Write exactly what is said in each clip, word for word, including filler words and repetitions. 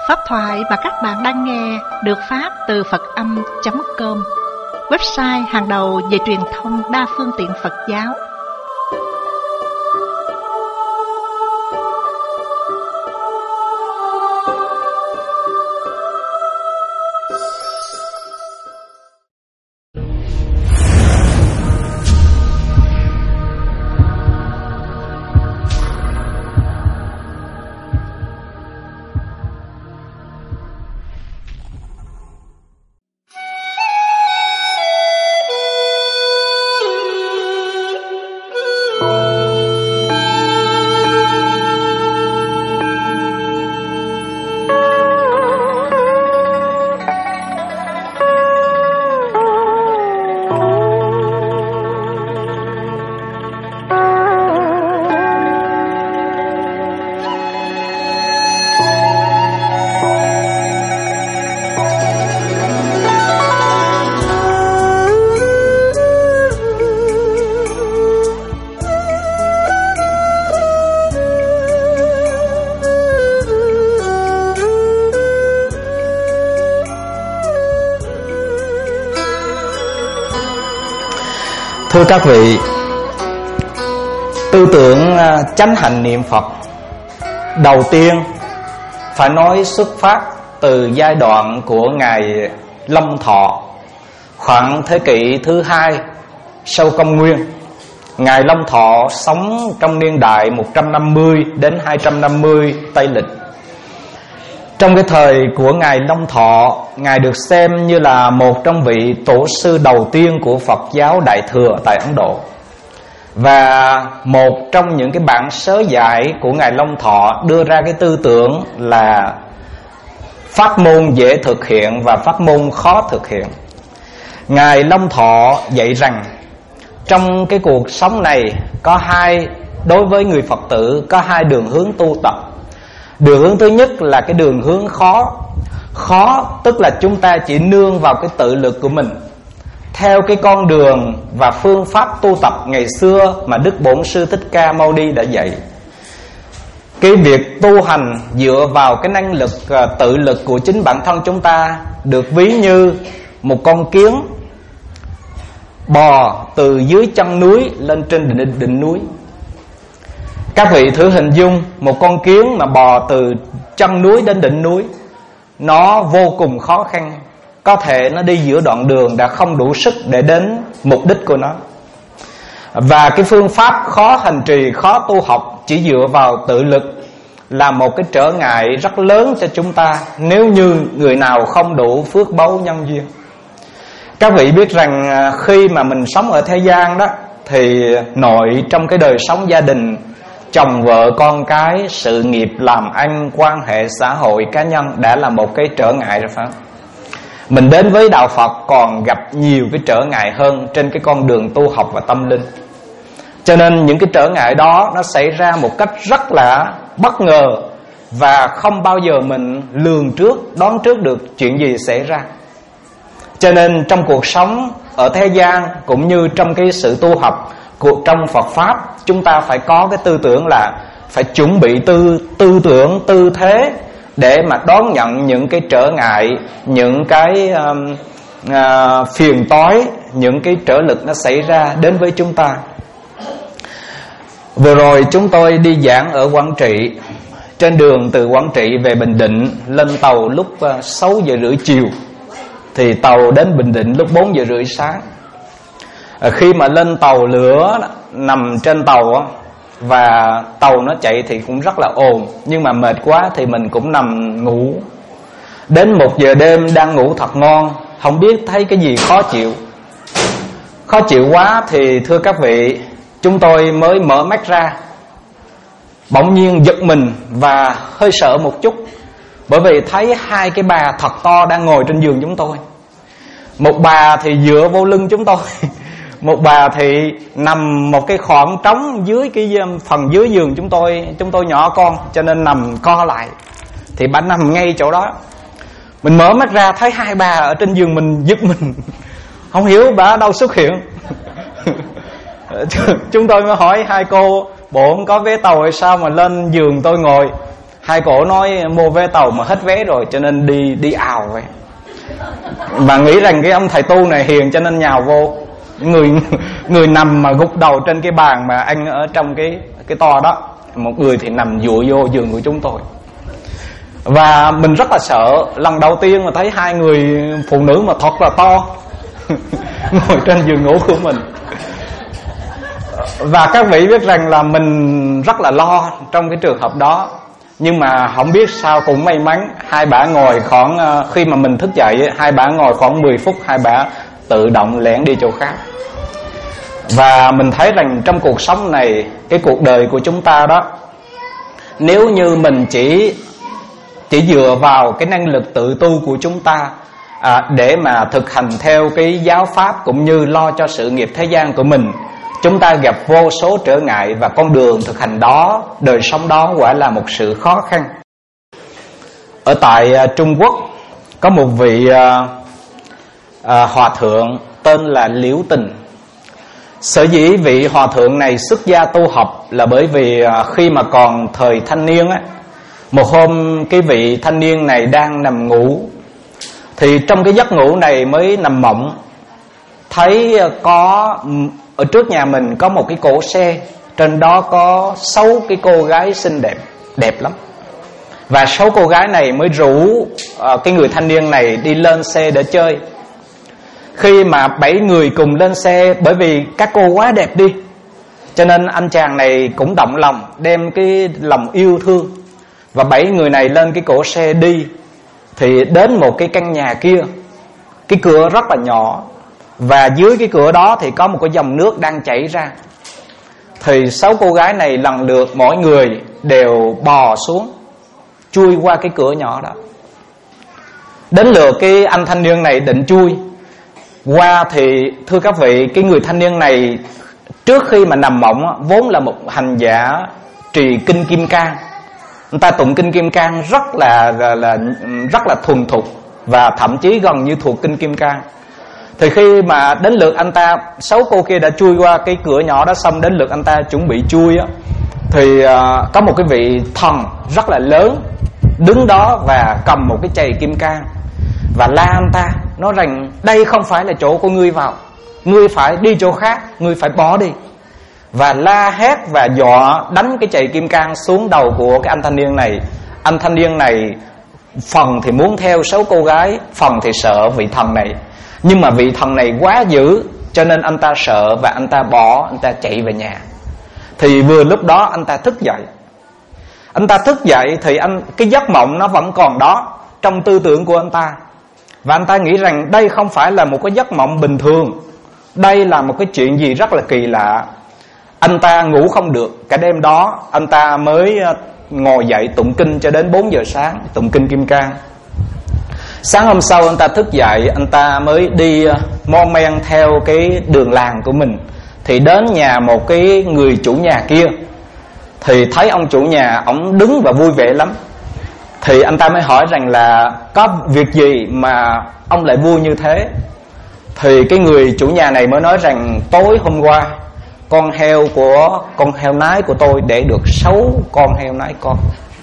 Pháp thoại mà các bạn đang nghe được phát từ Phật Âm chấm com, website hàng đầu về truyền thông đa phương tiện Phật giáo. Thưa các vị, tư tưởng chánh hành niệm Phật đầu tiên phải nói xuất phát từ giai đoạn của Ngài Long Thọ, khoảng thế kỷ thứ hai sau công nguyên. Ngài Long Thọ sống trong niên đại một trăm năm mươi đến hai trăm năm mươi Tây Lịch. Trong cái thời của Ngài Long Thọ, Ngài được xem như là một trong vị tổ sư đầu tiên của Phật giáo Đại Thừa tại Ấn Độ. Và một trong những cái bản sớ dạy của Ngài Long Thọ đưa ra cái tư tưởng là pháp môn dễ thực hiện và pháp môn khó thực hiện. Ngài Long Thọ dạy rằng trong cái cuộc sống này có hai, đối với người Phật tử có hai đường hướng tu tập. Đường hướng thứ nhất là cái đường hướng khó. Khó tức là chúng ta chỉ nương vào cái tự lực của mình, theo cái con đường và phương pháp tu tập ngày xưa mà Đức Bổn Sư Thích Ca Mâu Ni đã dạy. Cái việc tu hành dựa vào cái năng lực tự lực của chính bản thân chúng ta được ví như một con kiến bò từ dưới chân núi lên trên đỉnh, đỉnh núi. Các vị thử hình dung một con kiến mà bò từ chân núi đến đỉnh núi, nó vô cùng khó khăn. Có thể nó đi giữa đoạn đường đã không đủ sức để đến mục đích của nó. Và cái phương pháp khó hành trì, khó tu học chỉ dựa vào tự lực là một cái trở ngại rất lớn cho chúng ta, nếu như người nào không đủ phước báu nhân duyên. Các vị biết rằng khi mà mình sống ở thế gian đó, thì nội trong cái đời sống gia đình, chồng vợ con cái, sự nghiệp làm ăn, quan hệ xã hội cá nhân đã là một cái trở ngại rồi phải không? Mình đến với đạo Phật còn gặp nhiều cái trở ngại hơn trên cái con đường tu học và tâm linh. Cho nên những cái trở ngại đó nó xảy ra một cách rất là bất ngờ, và không bao giờ mình lường trước, đoán trước được chuyện gì xảy ra. Cho nên trong cuộc sống ở thế gian cũng như trong cái sự tu học của trong Phật Pháp, chúng ta phải có cái tư tưởng là phải chuẩn bị tư, tư tưởng, tư thế để mà đón nhận những cái trở ngại, những cái um, uh, phiền toái, những cái trở lực nó xảy ra đến với chúng ta. Vừa rồi chúng tôi đi giảng ở Quảng Trị. Trên đường từ Quảng Trị về Bình Định, lên tàu lúc uh, sáu giờ rưỡi chiều, thì tàu đến Bình Định lúc bốn giờ rưỡi sáng. À, khi mà lên tàu lửa, nằm trên tàu á, và tàu nó chạy thì cũng rất là ồn, nhưng mà mệt quá thì mình cũng nằm ngủ. Đến một giờ đêm đang ngủ thật ngon, không biết thấy cái gì khó chịu. Khó chịu quá thì thưa các vị, chúng tôi mới mở mắt ra. Bỗng nhiên giật mình và hơi sợ một chút, bởi vì thấy hai cái bà thật to đang ngồi trên giường chúng tôi. Một bà thì dựa vô lưng chúng tôi, một bà thì nằm một cái khoảng trống dưới cái phần dưới giường chúng tôi. Chúng tôi nhỏ con cho nên nằm co lại, thì bà nằm ngay chỗ đó. Mình mở mắt ra thấy hai bà ở trên giường mình, giật mình, không hiểu bà ở đâu xuất hiện. Chúng tôi mới hỏi hai cô, bộ không có vé tàu hay sao mà lên giường tôi ngồi. Hai cổ nói mua vé tàu mà hết vé rồi cho nên đi đi ào vậy. Và nghĩ rằng cái ông thầy tu này hiền cho nên nhào vô. Người người nằm mà gục đầu trên cái bàn mà anh ở trong cái cái to đó, một người thì nằm dụi vô giường của chúng tôi. Và mình rất là sợ. Lần đầu tiên mà thấy hai người phụ nữ mà thật là to ngồi trên giường ngủ của mình. Và các vị biết rằng là mình rất là lo trong cái trường hợp đó. Nhưng mà không biết sao cũng may mắn, hai bả ngồi khoảng, khi mà mình thức dậy, hai bả ngồi khoảng mười phút, hai bả tự động lẻn đi chỗ khác. Và mình thấy rằng trong cuộc sống này, cái cuộc đời của chúng ta đó, nếu như mình chỉ chỉ dựa vào cái năng lực tự tu của chúng ta à, để mà thực hành theo cái giáo pháp cũng như lo cho sự nghiệp thế gian của mình, chúng ta gặp vô số trở ngại. Và con đường thực hành đó, đời sống đó quả là một sự khó khăn. Ở tại uh, Trung Quốc có một vị uh, uh, hòa thượng tên là Liễu Tình. Sở dĩ vị hòa thượng này xuất gia tu học là bởi vì uh, khi mà còn thời thanh niên á, một hôm cái vị thanh niên này đang nằm ngủ, thì trong cái giấc ngủ này mới nằm mộng, thấy uh, có ở trước nhà mình có một cái cỗ xe, trên đó có sáu cái cô gái xinh đẹp, đẹp lắm. Và sáu cô gái này mới rủ uh, cái người thanh niên này đi lên xe để chơi. Khi mà bảy người cùng lên xe, bởi vì các cô quá đẹp đi, cho nên anh chàng này cũng động lòng, đem cái lòng yêu thương. Và bảy người này lên cái cỗ xe đi, thì đến một cái căn nhà kia, cái cửa rất là nhỏ, và dưới cái cửa đó thì có một cái dòng nước đang chảy ra. Thì sáu cô gái này lần lượt mỗi người đều bò xuống, chui qua cái cửa nhỏ đó. Đến lượt cái anh thanh niên này định chui qua, thì thưa các vị, cái người thanh niên này trước khi mà nằm mộng vốn là một hành giả trì kinh Kim Cang. Người ta tụng kinh Kim Cang rất là, là, là rất là thuần thục, và thậm chí gần như thuộc kinh Kim Cang. Thì khi mà đến lượt anh ta, sáu cô kia đã chui qua cái cửa nhỏ đó xong, đến lượt anh ta chuẩn bị chui á, thì uh, có một cái vị thần rất là lớn đứng đó và cầm một cái chày kim cang và la anh ta, nói rằng đây không phải là chỗ của ngươi vào, ngươi phải đi chỗ khác, ngươi phải bỏ đi. Và la hét và dọa đánh cái chày kim cang xuống đầu của cái anh thanh niên này. Anh thanh niên này phần thì muốn theo sáu cô gái, phần thì sợ vị thần này. Nhưng mà vị thần này quá dữ, cho nên anh ta sợ và anh ta bỏ, anh ta chạy về nhà. Thì vừa lúc đó anh ta thức dậy. Anh ta thức dậy thì anh cái giấc mộng nó vẫn còn đó trong tư tưởng của anh ta. Và anh ta nghĩ rằng đây không phải là một cái giấc mộng bình thường, đây là một cái chuyện gì rất là kỳ lạ. Anh ta ngủ không được. Cả đêm đó anh ta mới ngồi dậy tụng kinh cho đến bốn giờ sáng, tụng kinh Kim Cang. Sáng hôm sau anh ta thức dậy, anh ta mới đi mon men theo cái đường làng của mình. Thì đến nhà một cái người chủ nhà kia, thì thấy ông chủ nhà, ông đứng và vui vẻ lắm. Thì anh ta mới hỏi rằng là có việc gì mà ông lại vui như thế. Thì cái người chủ nhà này mới nói rằng tối hôm qua con heo của con heo nái của tôi để được sáu con heo nái con,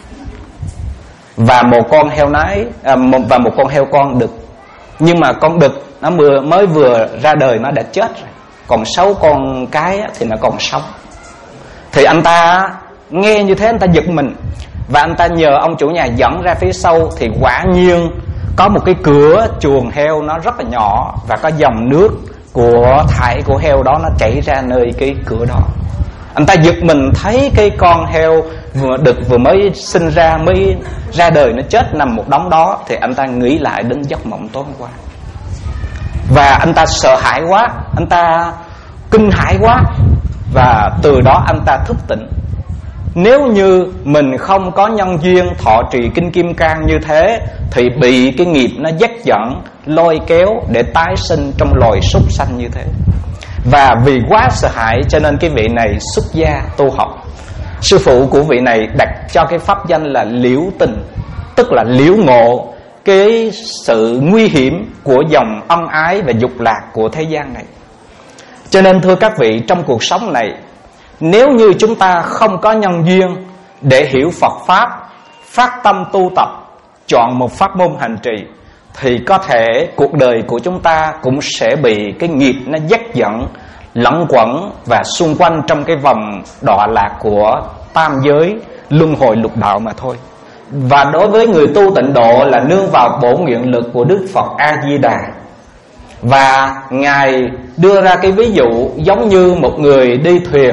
và một con heo nái à, một, và một con heo con đực. Nhưng mà con đực nó vừa, mới vừa ra đời nó đã chết rồi, còn sáu con cái thì nó còn sống. Thì anh ta nghe như thế anh ta giật mình, và anh ta nhờ ông chủ nhà dẫn ra phía sau. Thì quả nhiên có một cái cửa chuồng heo nó rất là nhỏ, và có dòng nước của thải của heo đó nó chảy ra nơi cái cửa đó. Anh ta giật mình thấy cái con heo vừa đực vừa mới sinh ra, mới ra đời nó chết nằm một đống đó. Thì anh ta nghĩ lại đến giấc mộng tối hôm qua, và anh ta sợ hãi quá, anh ta kinh hãi quá, và từ đó anh ta thức tỉnh. Nếu như mình không có nhân duyên thọ trì kinh Kim Cang như thế, thì bị cái nghiệp nó dắt dẫn, lôi kéo để tái sinh trong loài súc sanh như thế. Và vì quá sợ hãi cho nên cái vị này xuất gia tu học. Sư phụ của vị này đặt cho cái pháp danh là Liễu Tình, tức là liễu ngộ cái sự nguy hiểm của dòng ân ái và dục lạc của thế gian này. Cho nên thưa các vị, trong cuộc sống này, nếu như chúng ta không có nhân duyên để hiểu Phật Pháp, phát tâm tu tập, chọn một pháp môn hành trì, thì có thể cuộc đời của chúng ta cũng sẽ bị cái nghiệp nó dắt dẫn, lẫn quẩn và xung quanh trong cái vòng đọa lạc của tam giới luân hồi lục đạo mà thôi. Và đối với người tu tịnh độ là nương vào bổ nguyện lực của Đức Phật A Di Đà. Và Ngài đưa ra cái ví dụ giống như một người đi thuyền.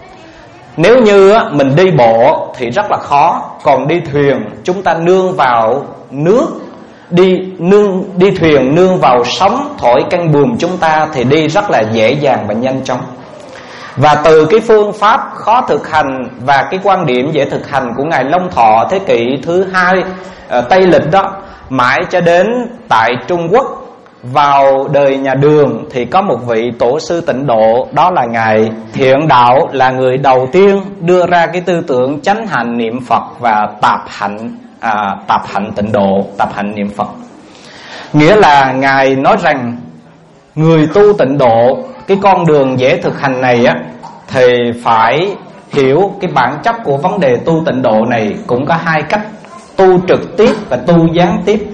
Nếu như mình đi bộ thì rất là khó, còn đi thuyền chúng ta nương vào nước, đi nương đi thuyền nương vào sóng thổi căng buồm chúng ta thì đi rất là dễ dàng và nhanh chóng. Và từ cái phương pháp khó thực hành và cái quan điểm dễ thực hành của Ngài Long Thọ thế kỷ thứ hai Tây Lịch đó, mãi cho đến tại Trung Quốc vào đời nhà Đường thì có một vị tổ sư tịnh độ, đó là Ngài Thiện Đạo, là người đầu tiên đưa ra cái tư tưởng chánh hạnh niệm Phật và tạp hạnh à, tạp hạnh tịnh độ, tạp hạnh niệm Phật. Nghĩa là Ngài nói rằng người tu tịnh độ, cái con đường dễ thực hành này á, thì phải hiểu cái bản chất của vấn đề tu tịnh độ này cũng có hai cách: tu trực tiếp và tu gián tiếp.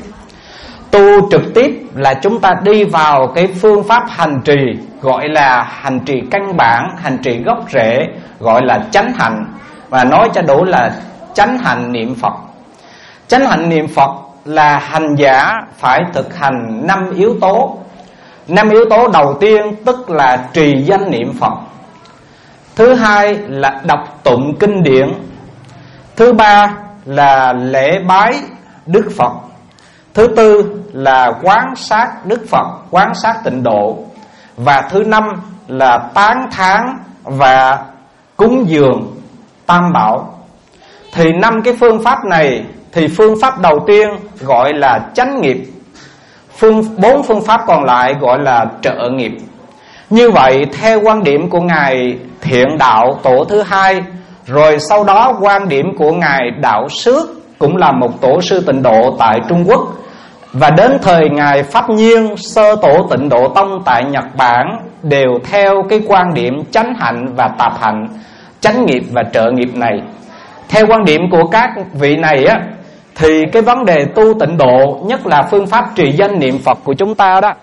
Tu trực tiếp là chúng ta đi vào cái phương pháp hành trì gọi là hành trì căn bản, hành trì gốc rễ, gọi là chánh hạnh, và nói cho đủ là chánh hạnh niệm Phật. Chánh hạnh niệm Phật là hành giả phải thực hành năm yếu tố. Năm yếu tố đầu tiên tức là trì danh niệm Phật. Thứ hai là đọc tụng kinh điển. Thứ ba là lễ bái Đức Phật. Thứ tư là quán sát Đức Phật, quán sát tịnh độ. Và thứ năm là tán thán và cúng dường Tam Bảo. Thì năm cái phương pháp này, thì phương pháp đầu tiên gọi là chánh nghiệp, phương, bốn phương pháp còn lại gọi là trợ nghiệp. Như vậy theo quan điểm của Ngài Thiện Đạo tổ thứ hai, rồi sau đó quan điểm của Ngài Đạo Xước, cũng là một tổ sư tịnh độ tại Trung Quốc, và đến thời Ngài Pháp Nhiên, sơ tổ tịnh độ tông tại Nhật Bản, đều theo cái quan điểm chánh hạnh và tạp hạnh, chánh nghiệp và trợ nghiệp này. Theo quan điểm của các vị này á, thì cái vấn đề tu tịnh độ, nhất là phương pháp trì danh niệm Phật của chúng ta đó,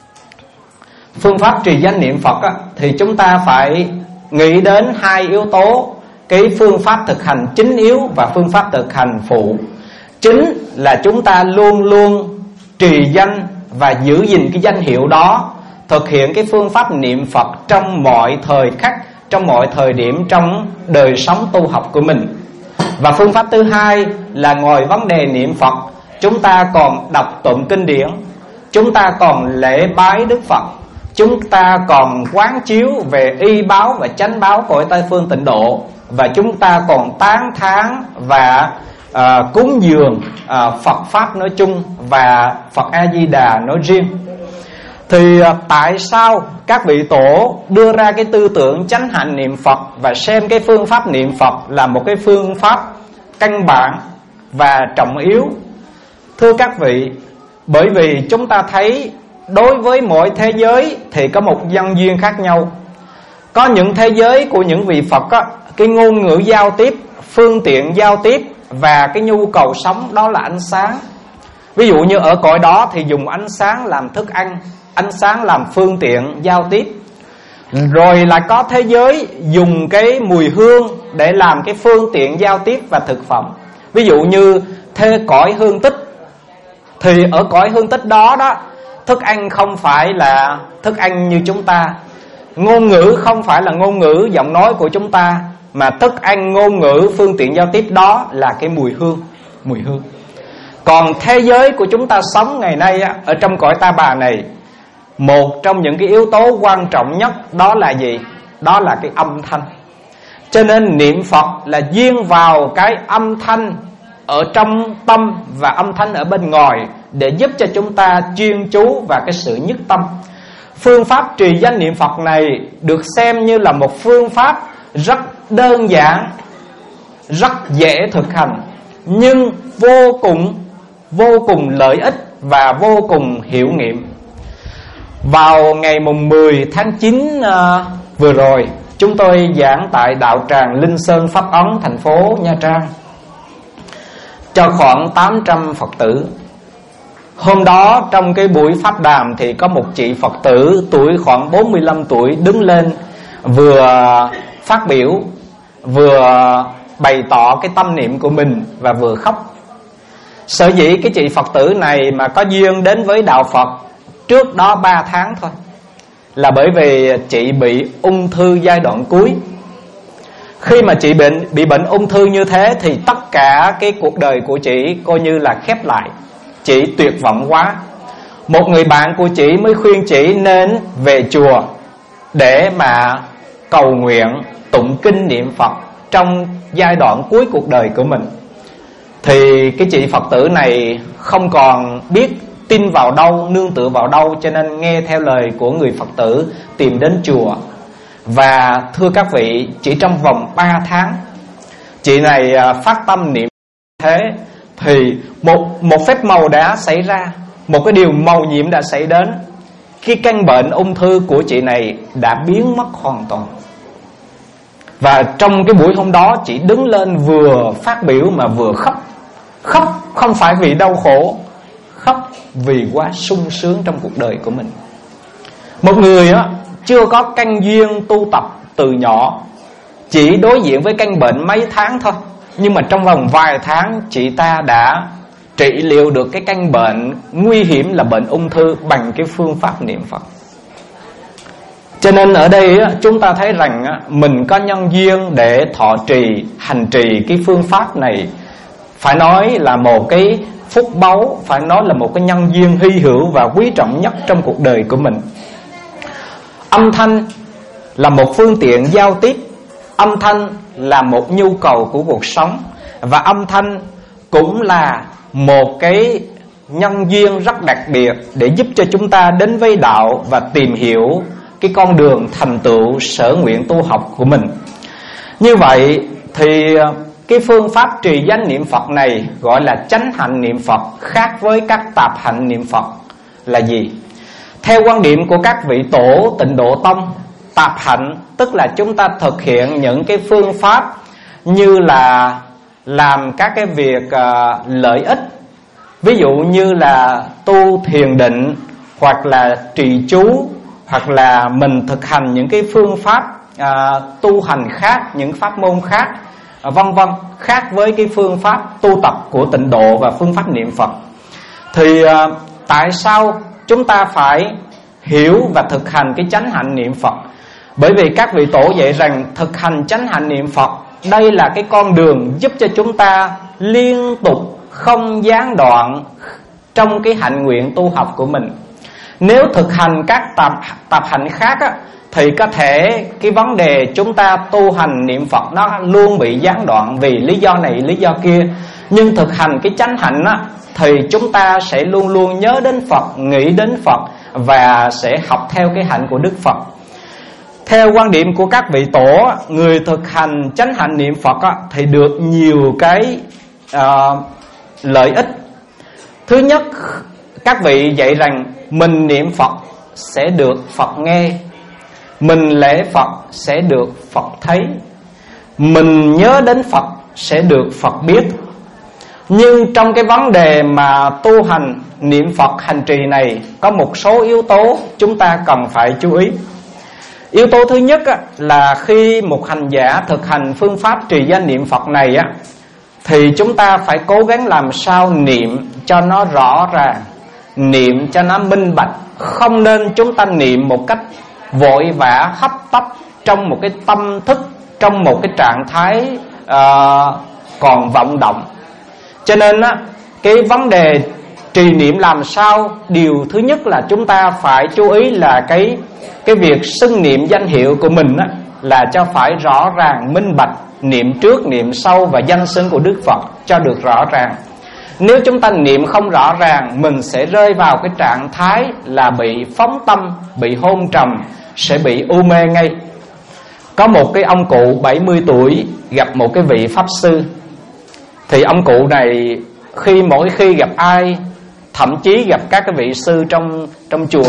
phương pháp trì danh niệm Phật á, thì chúng ta phải nghĩ đến hai yếu tố: cái phương pháp thực hành chính yếu và phương pháp thực hành phụ. Chính là chúng ta luôn luôn trì danh và giữ gìn cái danh hiệu đó, thực hiện cái phương pháp niệm Phật trong mọi thời khắc, trong mọi thời điểm trong đời sống tu học của mình. Và phương pháp thứ hai là ngoài vấn đề niệm Phật, chúng ta còn đọc tụng kinh điển, chúng ta còn lễ bái Đức Phật, chúng ta còn quán chiếu về y báo và chánh báo cõi Tây phương tịnh độ, và chúng ta còn tán thán và à, cúng dường à, Phật Pháp nói chung và Phật A Di Đà nói riêng. Thì à, tại sao các vị tổ đưa ra cái tư tưởng chánh hạnh niệm Phật và xem cái phương pháp niệm Phật là một cái phương pháp căn bản và trọng yếu? Thưa các vị, bởi vì chúng ta thấy đối với mỗi thế giới thì có một nhân duyên khác nhau. Có những thế giới của những vị Phật á, cái ngôn ngữ giao tiếp, phương tiện giao tiếp và cái nhu cầu sống đó là ánh sáng. Ví dụ như ở cõi đó thì dùng ánh sáng làm thức ăn, ánh sáng làm phương tiện giao tiếp. Rồi lại có thế giới dùng cái mùi hương để làm cái phương tiện giao tiếp và thực phẩm. Ví dụ như thế cõi hương tích, thì ở cõi hương tích đó đó, thức ăn không phải là thức ăn như chúng ta, ngôn ngữ không phải là ngôn ngữ giọng nói của chúng ta, mà thức ăn, ngôn ngữ, phương tiện giao tiếp đó là cái mùi hương, mùi hương. Còn thế giới của chúng ta sống ngày nay á, ở trong cõi Ta Bà này, một trong những cái yếu tố quan trọng nhất đó là gì? Đó là cái âm thanh. Cho nên niệm Phật là duyên vào cái âm thanh ở trong tâm và âm thanh ở bên ngoài, để giúp cho chúng ta chuyên chú và cái sự nhất tâm. Phương pháp trì danh niệm Phật này được xem như là một phương pháp rất đơn giản, rất dễ thực hành, nhưng vô cùng vô cùng lợi ích và vô cùng hiệu nghiệm. Vào ngày mùng mười tháng chín uh, vừa rồi, chúng tôi giảng tại đạo tràng Linh Sơn Pháp Ấn, thành phố Nha Trang. cho khoảng tám trăm Phật tử. Hôm đó trong cái buổi pháp đàm thì có một chị Phật tử tuổi khoảng bốn mươi lăm tuổi đứng lên, vừa phát biểu, vừa bày tỏ cái tâm niệm của mình và vừa khóc. Sở dĩ cái chị Phật tử này mà có duyên đến với đạo Phật trước đó ba tháng thôi là bởi vì chị bị ung thư giai đoạn cuối. Khi mà chị bệnh, bị bệnh ung thư như thế thì tất cả cái cuộc đời của chị coi như là khép lại. Chị tuyệt vọng quá. Một người bạn của chị mới khuyên chị nên về chùa để mà cầu nguyện, tụng kinh niệm Phật trong giai đoạn cuối cuộc đời của mình. Thì cái chị Phật tử này không còn biết tin vào đâu, nương tựa vào đâu, cho nên nghe theo lời của người Phật tử tìm đến chùa. Và thưa các vị, chỉ trong vòng ba tháng chị này phát tâm niệm thế thì một, một phép màu đã xảy ra, một cái điều màu nhiệm đã xảy đến. Cái căn bệnh ung thư của chị này đã biến mất hoàn toàn. Và trong cái buổi hôm đó chị đứng lên vừa phát biểu mà vừa khóc. Khóc không phải vì đau khổ, khóc vì quá sung sướng trong cuộc đời của mình. Một người á chưa có căn duyên tu tập từ nhỏ, chỉ đối diện với căn bệnh mấy tháng thôi, nhưng mà trong vòng vài tháng chị ta đã trị liệu được cái căn bệnh nguy hiểm là bệnh ung thư bằng cái phương pháp niệm Phật. Cho nên ở đây á, chúng ta thấy rằng á, mình có nhân duyên để thọ trì, hành trì cái phương pháp này, phải nói là một cái phúc báu, phải nói là một cái nhân duyên hy hữu và quý trọng nhất trong cuộc đời của mình. Âm thanh là một phương tiện giao tiếp, âm thanh là một nhu cầu của cuộc sống, và âm thanh cũng là một cái nhân duyên rất đặc biệt để giúp cho chúng ta đến với đạo và tìm hiểu cái con đường thành tựu sở nguyện tu học của mình. Như vậy thì cái phương pháp trì danh niệm Phật này gọi là chánh hạnh niệm Phật, khác với các tạp hạnh niệm Phật là gì? Theo quan điểm của các vị tổ Tịnh Độ Tông, tạp hạnh tức là chúng ta thực hiện những cái phương pháp như là làm các cái việc uh, lợi ích, ví dụ như là tu thiền định, hoặc là trì chú, hoặc là mình thực hành những cái phương pháp uh, tu hành khác, những pháp môn khác, uh, vân vân, khác với cái phương pháp tu tập của Tịnh Độ và phương pháp niệm Phật. Thì uh, tại sao chúng ta phải hiểu và thực hành cái chánh hạnh niệm Phật? Bởi vì các vị tổ dạy rằng thực hành chánh hạnh niệm Phật, đây là cái con đường giúp cho chúng ta liên tục không gián đoạn trong cái hạnh nguyện tu học của mình. Nếu thực hành các tập, tập hạnh khác á, thì có thể cái vấn đề chúng ta tu hành niệm Phật nó luôn bị gián đoạn vì lý do này lý do kia. Nhưng thực hành cái chánh hạnh á, thì chúng ta sẽ luôn luôn nhớ đến Phật, nghĩ đến Phật và sẽ học theo cái hạnh của Đức Phật. Theo quan điểm của các vị tổ, người thực hành chánh hạnh niệm Phật á, thì được nhiều cái uh, lợi ích. Thứ nhất, các vị dạy rằng mình niệm Phật sẽ được Phật nghe, mình lễ Phật sẽ được Phật thấy, mình nhớ đến Phật sẽ được Phật biết. Nhưng trong cái vấn đề mà tu hành niệm Phật hành trì này có một số yếu tố chúng ta cần phải chú ý. Yếu tố thứ nhất á, là khi một hành giả thực hành phương pháp trì danh niệm Phật này á, thì chúng ta phải cố gắng làm sao niệm cho nó rõ ràng, niệm cho nó minh bạch. Không nên chúng ta niệm một cách vội vã hấp tấp, trong một cái tâm thức, trong một cái trạng thái uh, còn vọng động. Cho nên á, cái vấn đề trì niệm làm sao, điều thứ nhất là chúng ta phải chú ý là cái cái việc xưng niệm danh hiệu của mình á, là cho phải rõ ràng, minh bạch, niệm trước, niệm sau và danh xưng của Đức Phật cho được rõ ràng. Nếu chúng ta niệm không rõ ràng, mình sẽ rơi vào cái trạng thái là bị phóng tâm, bị hôn trầm, sẽ bị u mê ngay. Có một cái ông cụ bảy mươi tuổi gặp một cái vị pháp sư. Thì ông cụ này khi mỗi khi gặp ai, thậm chí gặp các cái vị sư trong trong chùa,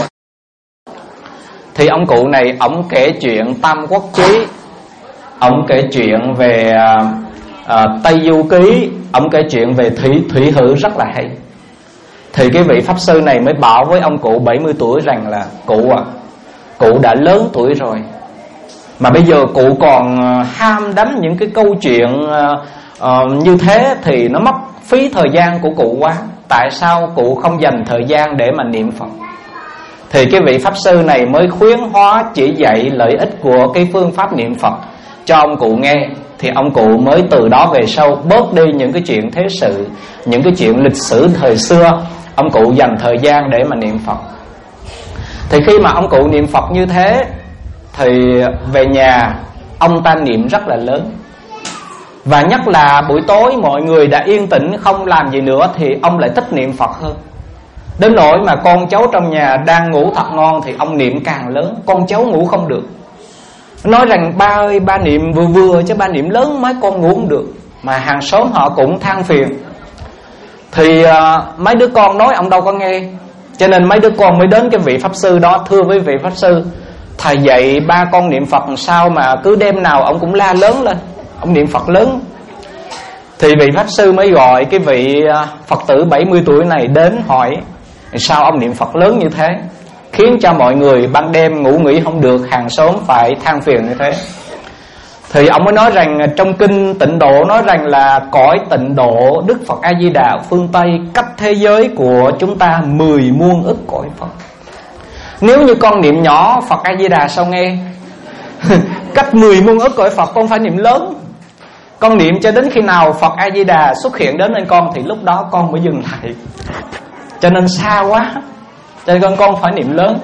thì ông cụ này ông kể chuyện Tam Quốc Chí, ông kể chuyện về à, Tây Du Ký, ông kể chuyện về thủy, thủy hử rất là hay. Thì cái vị pháp sư này mới bảo với ông cụ bảy mươi tuổi rằng là: cụ à, cụ đã lớn tuổi rồi, mà bây giờ cụ còn ham đánh những cái câu chuyện uh, uh, như thế thì nó mất phí thời gian của cụ quá. Tại sao cụ không dành thời gian để mà niệm Phật? Thì cái vị pháp sư này mới khuyến hóa chỉ dạy lợi ích của cái phương pháp niệm Phật cho ông cụ nghe. Thì ông cụ mới từ đó về sau bớt đi những cái chuyện thế sự, những cái chuyện lịch sử thời xưa. Ông cụ dành thời gian để mà niệm Phật. Thì khi mà ông cụ niệm Phật như thế thì về nhà ông ta niệm rất là lớn. Và nhất là buổi tối mọi người đã yên tĩnh không làm gì nữa thì ông lại thích niệm Phật hơn. Đến nỗi mà con cháu trong nhà đang ngủ thật ngon thì ông niệm càng lớn, con cháu ngủ không được. Nói rằng: ba ơi, ba niệm vừa vừa chứ ba niệm lớn mấy con ngủ không được. Mà hàng xóm họ cũng than phiền. Thì uh, mấy đứa con nói ông đâu có nghe. Cho nên mấy đứa con mới đến cái vị pháp sư đó, thưa với vị pháp sư: thầy dạy ba con niệm Phật sao mà cứ đêm nào ông cũng la lớn lên, ông niệm Phật lớn. Thì vị pháp sư mới gọi cái vị Phật tử bảy mươi tuổi này đến hỏi: sao ông niệm Phật lớn như thế, khiến cho mọi người ban đêm ngủ nghỉ không được, hàng xóm phải than phiền như thế. Thì ông mới nói rằng trong kinh Tịnh Độ nói rằng là cõi Tịnh Độ Đức Phật A Di Đà phương Tây cách thế giới của chúng ta mười muôn ức cõi Phật. Nếu như con niệm nhỏ Phật A Di Đà sao nghe? Cách mười muôn ức cõi Phật con phải niệm lớn. Con niệm cho đến khi nào Phật A Di Đà xuất hiện đến bên con thì lúc đó con mới dừng lại. Cho nên xa quá, cho nên con con phải niệm lớn.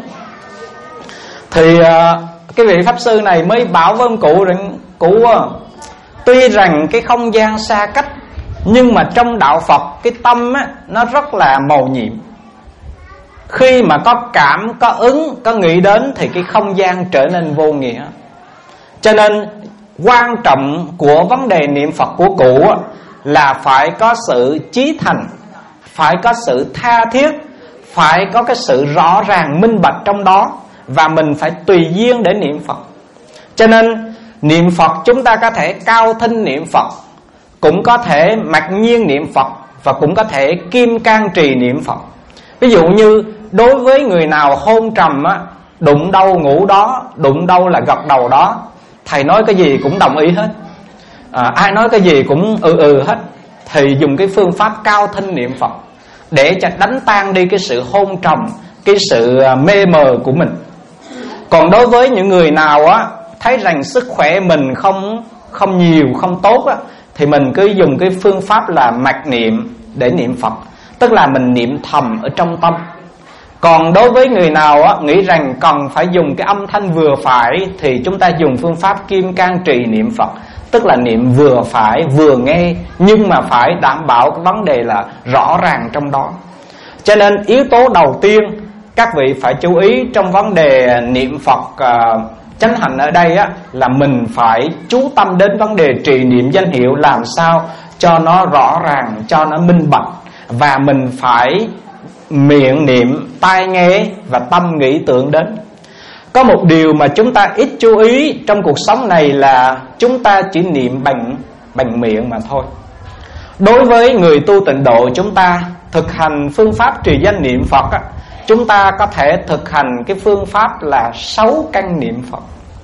Thì uh, cái vị pháp sư này mới bảo với ông cụ rằng: cụ uh, tuy rằng cái không gian xa cách, nhưng mà trong đạo Phật cái tâm á, nó rất là màu nhiệm. Khi mà có cảm, có ứng, có nghĩ đến thì cái không gian trở nên vô nghĩa. Cho nên quan trọng của vấn đề niệm Phật của cụ á, là phải có sự chí thành, phải có sự tha thiết, phải có cái sự rõ ràng minh bạch trong đó. Và mình phải tùy duyên để niệm Phật. Cho nên niệm Phật chúng ta có thể cao thinh niệm Phật, cũng có thể mặc nhiên niệm Phật, và cũng có thể kim can trì niệm Phật. Ví dụ như đối với người nào hôn trầm á, đụng đâu ngủ đó, đụng đâu là gật đầu đó. Thầy nói cái gì cũng đồng ý hết, à, ai nói cái gì cũng ừ ừ hết. Thì dùng cái phương pháp cao thinh niệm Phật để cho đánh tan đi cái sự hôn trầm, cái sự mê mờ của mình. Còn đối với những người nào á thấy rằng sức khỏe mình không không nhiều, không tốt á, thì mình cứ dùng cái phương pháp là mạch niệm để niệm Phật, tức là mình niệm thầm ở trong tâm. Còn đối với người nào á nghĩ rằng cần phải dùng cái âm thanh vừa phải thì chúng ta dùng phương pháp kim can trì niệm Phật, tức là niệm vừa phải, vừa nghe, nhưng mà phải đảm bảo cái vấn đề là rõ ràng trong đó. Cho nên yếu tố đầu tiên các vị phải chú ý trong vấn đề niệm Phật uh, chánh hành ở đây á, là mình phải chú tâm đến vấn đề trì niệm danh hiệu làm sao cho nó rõ ràng, cho nó minh bạch. Và mình phải miệng niệm, tai nghe và tâm nghĩ tưởng đến. Có một điều mà chúng ta ít chú ý trong cuộc sống này là chúng ta chỉ niệm bằng, bằng miệng mà thôi. Đối với người tu tịnh độ, chúng ta thực hành phương pháp trì danh niệm Phật á, chúng ta có thể thực hành cái phương pháp là sáu căn niệm Phật.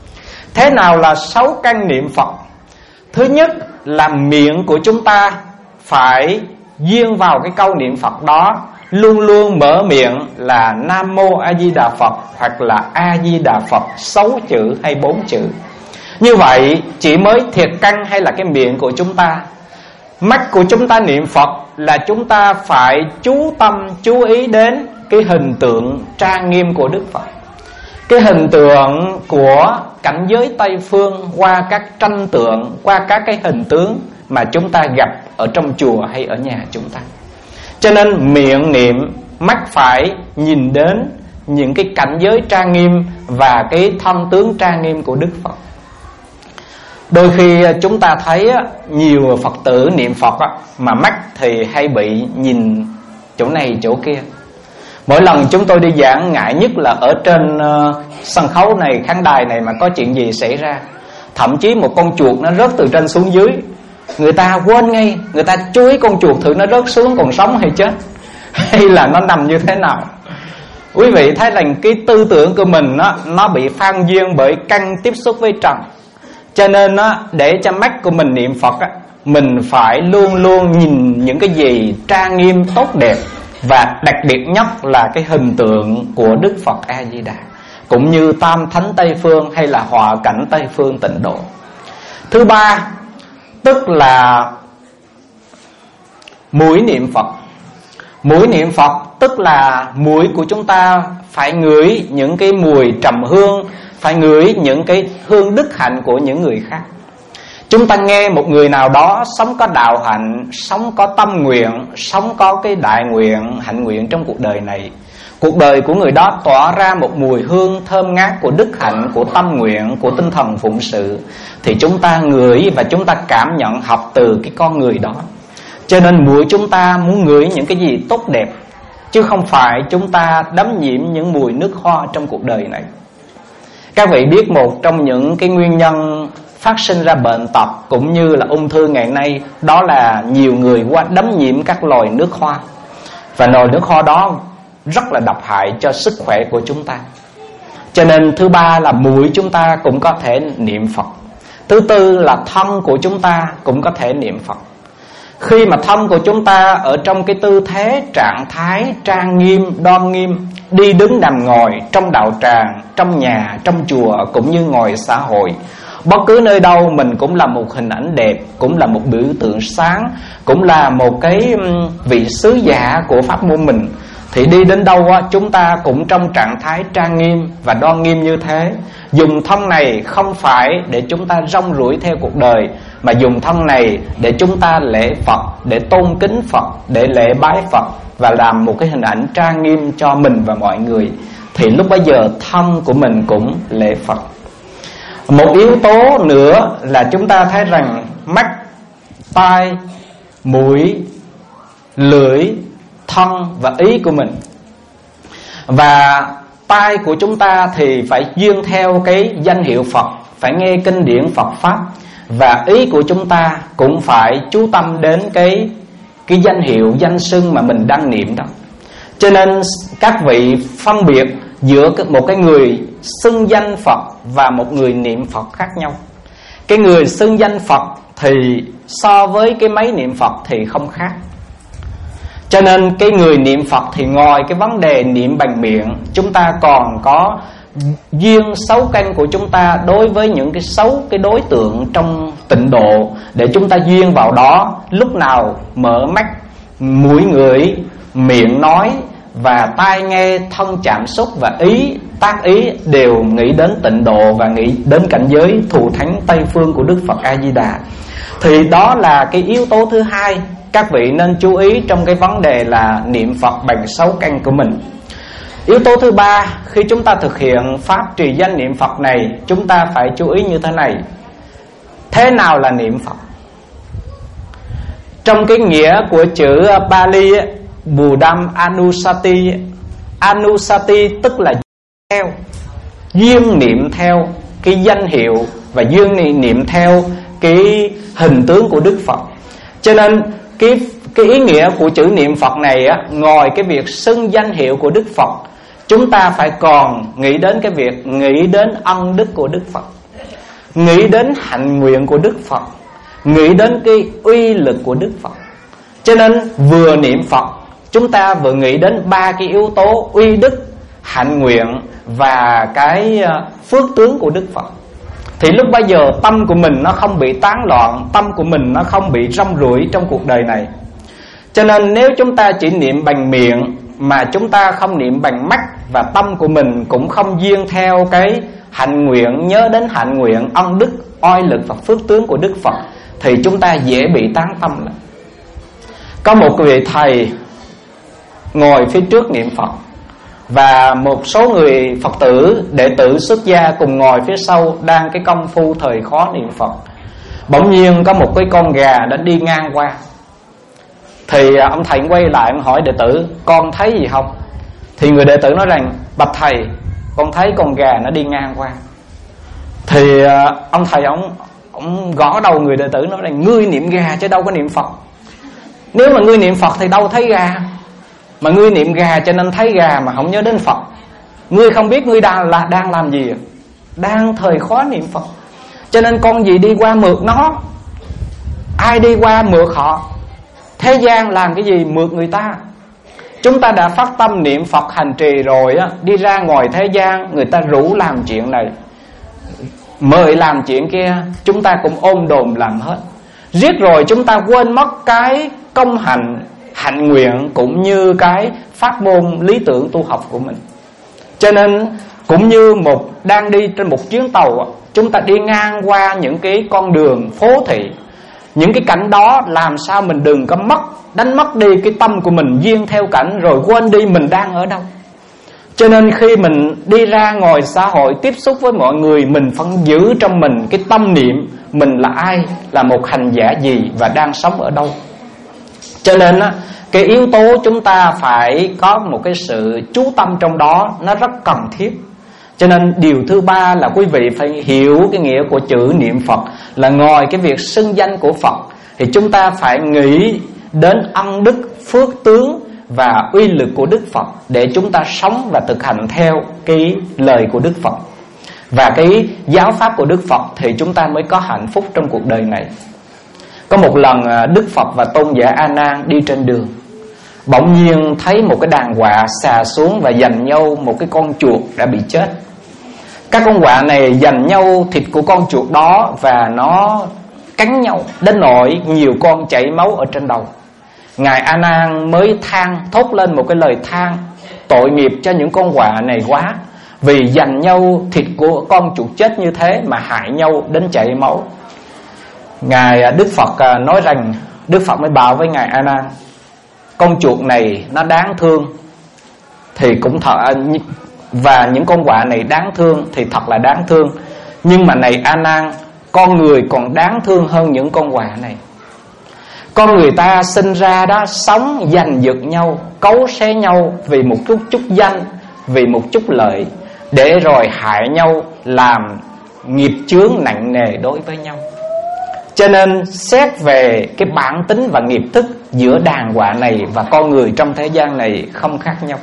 Thế nào là sáu căn niệm Phật? Thứ nhất là miệng của chúng ta phải duyên vào cái câu niệm Phật đó, luôn luôn mở miệng là Nam Mô A Di Đà Phật hoặc là A Di Đà Phật sáu chữ hay bốn chữ. Như vậy chỉ mới thiệt căn hay là cái miệng của chúng ta. Mắt của chúng ta niệm Phật là chúng ta phải chú tâm chú ý đến cái hình tượng trang nghiêm của Đức Phật, cái hình tượng của cảnh giới Tây Phương qua các tranh tượng, qua các cái hình tướng mà chúng ta gặp ở trong chùa hay ở nhà chúng ta. Cho nên miệng niệm, mắt phải nhìn đến những cái cảnh giới trang nghiêm và cái thân tướng trang nghiêm của Đức Phật. Đôi khi chúng ta thấy nhiều Phật tử niệm Phật mà mắt thì hay bị nhìn chỗ này chỗ kia. Mỗi lần chúng tôi đi giảng, ngại nhất là ở trên uh, sân khấu này, khán đài này mà có chuyện gì xảy ra. Thậm chí một con chuột nó rớt từ trên xuống dưới, người ta quên ngay, người ta chú ý con chuột thử nó rớt xuống còn sống hay chết, hay là nó nằm như thế nào. Quý vị thấy rằng cái tư tưởng của mình đó, nó bị phan duyên bởi căn tiếp xúc với trần. Cho nên đó, để cho mắt của mình niệm Phật á, mình phải luôn luôn nhìn những cái gì trang nghiêm tốt đẹp, và đặc biệt nhất là cái hình tượng của Đức Phật A Di Đà, cũng như Tam Thánh Tây Phương hay là họa cảnh Tây Phương Tịnh Độ. Thứ ba, tức là mũi niệm Phật. Mũi niệm Phật tức là mũi của chúng ta phải ngửi những cái mùi trầm hương, phải ngửi những cái hương đức hạnh của những người khác. Chúng ta nghe một người nào đó sống có đạo hạnh, sống có tâm nguyện, sống có cái đại nguyện, hạnh nguyện trong cuộc đời này, cuộc đời của người đó tỏa ra một mùi hương thơm ngát của đức hạnh, của tâm nguyện, của tinh thần phụng sự, thì chúng ta ngửi và chúng ta cảm nhận học từ cái con người đó. Cho nên mũi chúng ta muốn ngửi những cái gì tốt đẹp, chứ không phải chúng ta đắm nhiễm những mùi nước hoa trong cuộc đời này. Các vị biết một trong những cái nguyên nhân phát sinh ra bệnh tật cũng như là ung thư ngày nay, đó là nhiều người qua đắm nhiễm các loài nước hoa. Và loài nước hoa đó rất là độc hại cho sức khỏe của chúng ta. Cho nên thứ ba là mũi chúng ta cũng có thể niệm Phật. Thứ tư là thân của chúng ta cũng có thể niệm Phật. Khi mà thân của chúng ta ở trong cái tư thế trạng thái trang nghiêm, đoan nghiêm, đi đứng nằm ngồi trong đạo tràng, trong nhà, trong chùa cũng như ngoài xã hội, bất cứ nơi đâu mình cũng là một hình ảnh đẹp, cũng là một biểu tượng sáng, cũng là một cái vị sứ giả của pháp môn mình. Thì đi đến đâu chúng ta cũng trong trạng thái trang nghiêm và đoan nghiêm như thế. Dùng thân này không phải để chúng ta rong ruổi theo cuộc đời, mà dùng thân này để chúng ta lễ Phật, để tôn kính Phật, để lễ bái Phật, và làm một cái hình ảnh trang nghiêm cho mình và mọi người. Thì lúc bấy giờ thân của mình cũng lễ Phật. Một yếu tố nữa là chúng ta thấy rằng mắt, tai, mũi, lưỡi, thân và ý của mình. Và tai của chúng ta thì phải duyên theo cái danh hiệu Phật, phải nghe kinh điển Phật Pháp. Và ý của chúng ta cũng phải chú tâm đến cái, cái danh hiệu, danh xưng mà mình đang niệm đó. Cho nên các vị phân biệt giữa một cái người xưng danh Phật và một người niệm Phật khác nhau. Cái người xưng danh Phật thì so với cái máy niệm Phật thì không khác. Cho nên cái người niệm Phật thì ngoài cái vấn đề niệm bằng miệng, chúng ta còn có duyên xấu căn của chúng ta đối với những cái xấu, cái đối tượng trong tịnh độ, để chúng ta duyên vào đó. Lúc nào mở mắt, mũi ngửi, miệng nói và tai nghe, thân chạm xúc và ý tác ý đều nghĩ đến tịnh độ và nghĩ đến cảnh giới thù thắng Tây Phương của Đức Phật A Di Đà. Thì đó là cái yếu tố thứ hai các vị nên chú ý trong cái vấn đề là niệm Phật bằng sáu căn của mình. Yếu tố thứ ba, khi chúng ta thực hiện pháp trì danh niệm Phật này, chúng ta phải chú ý như thế này. Thế nào là niệm Phật? Trong cái nghĩa của chữ Pali, Buddham Anusati, Anusati tức là theo, duyên niệm theo cái danh hiệu và duyên niệm theo cái hình tướng của Đức Phật. Cho nên cái, cái ý nghĩa của chữ niệm Phật này á, ngoài cái việc xưng danh hiệu của Đức Phật, chúng ta phải còn nghĩ đến cái việc nghĩ đến ân đức của Đức Phật, nghĩ đến hạnh nguyện của Đức Phật, nghĩ đến cái uy lực của Đức Phật. Cho nên vừa niệm Phật, chúng ta vừa nghĩ đến ba cái yếu tố uy đức, hạnh nguyện và cái phước tướng của Đức Phật. Thì lúc bây giờ tâm của mình nó không bị tán loạn, tâm của mình nó không bị rong ruổi trong cuộc đời này. Cho nên nếu chúng ta chỉ niệm bằng miệng mà chúng ta không niệm bằng mắt, và tâm của mình cũng không duyên theo cái hạnh nguyện, nhớ đến hạnh nguyện, ân đức, oai lực và phước tướng của Đức Phật, thì chúng ta dễ bị tán tâm lắm. Có một vị thầy ngồi phía trước niệm Phật, và một số người Phật tử, đệ tử xuất gia cùng ngồi phía sau đang cái công phu thời khó niệm Phật. Bỗng nhiên có một cái con gà đã đi ngang qua. Thì ông thầy quay lại ông hỏi đệ tử: con thấy gì không? Thì người đệ tử nói rằng: bạch thầy, con thấy con gà nó đi ngang qua. Thì ông thầy ông ông gõ đầu người đệ tử nói là ngươi niệm gà chứ đâu có niệm Phật. Nếu mà ngươi niệm Phật thì đâu thấy gà, mà ngươi niệm gà cho nên thấy gà mà không nhớ đến Phật. Ngươi không biết ngươi đang là đang làm gì, đang thời khóa niệm Phật. Cho nên con gì đi qua mượt nó, ai đi qua mượt họ. Thế gian làm cái gì mượt người ta. Chúng ta đã phát tâm niệm Phật hành trì rồi á, đi ra ngoài thế gian người ta rủ làm chuyện này, mời làm chuyện kia, chúng ta cũng ôm đồm làm hết. Riết rồi chúng ta quên mất cái công hành, hạnh nguyện cũng như cái pháp môn lý tưởng tu học của mình. Cho nên cũng như một đang đi trên một chuyến tàu, chúng ta đi ngang qua những cái con đường phố thị, những cái cảnh đó làm sao mình đừng có mất, đánh mất đi cái tâm của mình duyên theo cảnh, rồi quên đi mình đang ở đâu. Cho nên khi mình đi ra ngoài xã hội tiếp xúc với mọi người, mình phải giữ trong mình cái tâm niệm mình là ai, là một hành giả gì và đang sống ở đâu. Cho nên cái yếu tố chúng ta phải có một cái sự chú tâm trong đó, nó rất cần thiết. Cho nên điều thứ ba là quý vị phải hiểu cái nghĩa của chữ niệm Phật, là ngoài cái việc xưng danh của Phật thì chúng ta phải nghĩ đến ân đức, phước tướng và uy lực của Đức Phật để chúng ta sống và thực hành theo cái lời của Đức Phật và cái giáo pháp của Đức Phật, thì chúng ta mới có hạnh phúc trong cuộc đời này. Có một lần Đức Phật và tôn giả A Nan đi trên đường, bỗng nhiên thấy một cái đàn quạ xà xuống và giành nhau một cái con chuột đã bị chết. Các con quạ này giành nhau thịt của con chuột đó và nó cắn nhau đến nỗi nhiều con chảy máu ở trên đầu. Ngài A Nan mới than, thốt lên một cái lời than: tội nghiệp cho những con quạ này quá, vì giành nhau thịt của con chuột chết như thế mà hại nhau đến chảy máu. Ngài Đức Phật nói rằng, Đức Phật mới bảo với Ngài A Nan: con chuột này nó đáng thương thì cũng thật, và những con quạ này đáng thương thì thật là đáng thương, nhưng mà này A Nan, con người còn đáng thương hơn những con quạ này. Con người ta sinh ra đó, sống giành giật nhau, cấu xé nhau vì một chút chút danh, vì một chút lợi, để rồi hại nhau, làm nghiệp chướng nặng nề đối với nhau. Cho nên xét về cái bản tính và nghiệp thức giữa đàn quạ này và con người trong thế gian này không khác nhau.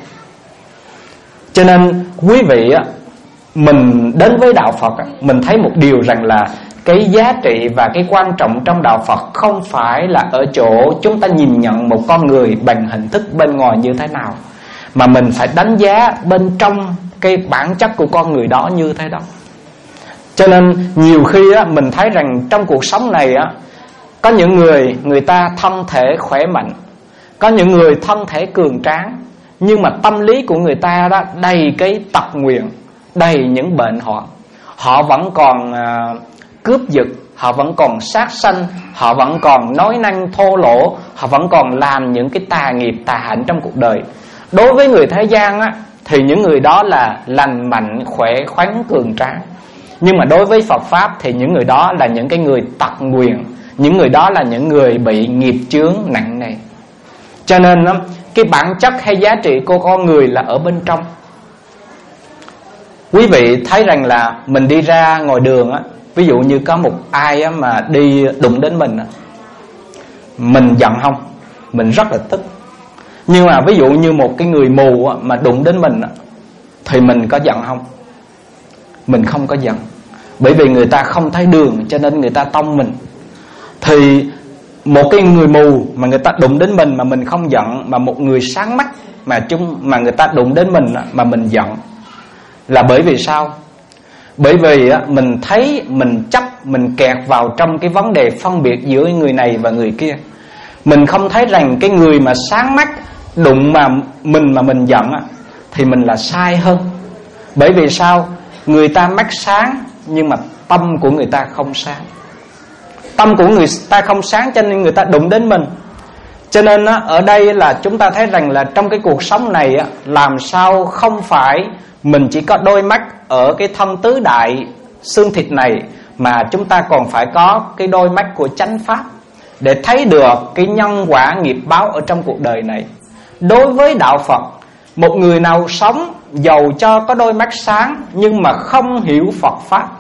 Cho nên quý vị á, mình đến với đạo Phật á, mình thấy một điều rằng là cái giá trị và cái quan trọng trong đạo Phật không phải là ở chỗ chúng ta nhìn nhận một con người bằng hình thức bên ngoài như thế nào, mà mình phải đánh giá bên trong cái bản chất của con người đó như thế đó. Cho nên nhiều khi á, mình thấy rằng trong cuộc sống này á, có những người người ta thân thể khỏe mạnh, có những người thân thể cường tráng, nhưng mà tâm lý của người ta đó đầy cái tật nguyền, đầy những bệnh hoạn. Họ vẫn còn à, cướp giật, họ vẫn còn sát sanh, họ vẫn còn nói năng thô lỗ, họ vẫn còn làm những cái tà nghiệp tà hạnh trong cuộc đời. Đối với người thế gian á, thì những người đó là lành mạnh, khỏe khoắn, cường tráng. Nhưng mà đối với Phật Pháp thì những người đó là những cái người tật nguyền, những người đó là những người bị nghiệp chướng nặng nề. Cho nên cái bản chất hay giá trị của con người là ở bên trong. Quý vị thấy rằng là mình đi ra ngoài đường á, ví dụ như có một ai á mà đi đụng đến mình á, mình giận không? Mình rất là tức. Nhưng mà ví dụ như một cái người mù á, mà đụng đến mình á, thì mình có giận không? Mình không có giận. Bởi vì người ta không thấy đường cho nên người ta tông mình. Thì một cái người mù mà người ta đụng đến mình mà mình không giận, mà một người sáng mắt mà chung mà người ta đụng đến mình mà mình giận, là bởi vì sao? Bởi vì mình thấy mình chấp, mình kẹt vào trong cái vấn đề phân biệt giữa người này và người kia. Mình không thấy rằng cái người mà sáng mắt đụng mà mình mà mình giận thì mình là sai hơn. Bởi vì sao? Người ta mắt sáng nhưng mà tâm của người ta không sáng. Tâm của người ta không sáng cho nên người ta đụng đến mình. Cho nên ở đây là chúng ta thấy rằng là trong cái cuộc sống này làm sao không phải mình chỉ có đôi mắt ở cái thân tứ đại xương thịt này, mà chúng ta còn phải có cái đôi mắt của chánh pháp để thấy được cái nhân quả nghiệp báo ở trong cuộc đời này. Đối với đạo Phật, một người nào sống dầu cho có đôi mắt sáng nhưng mà không hiểu Phật Pháp,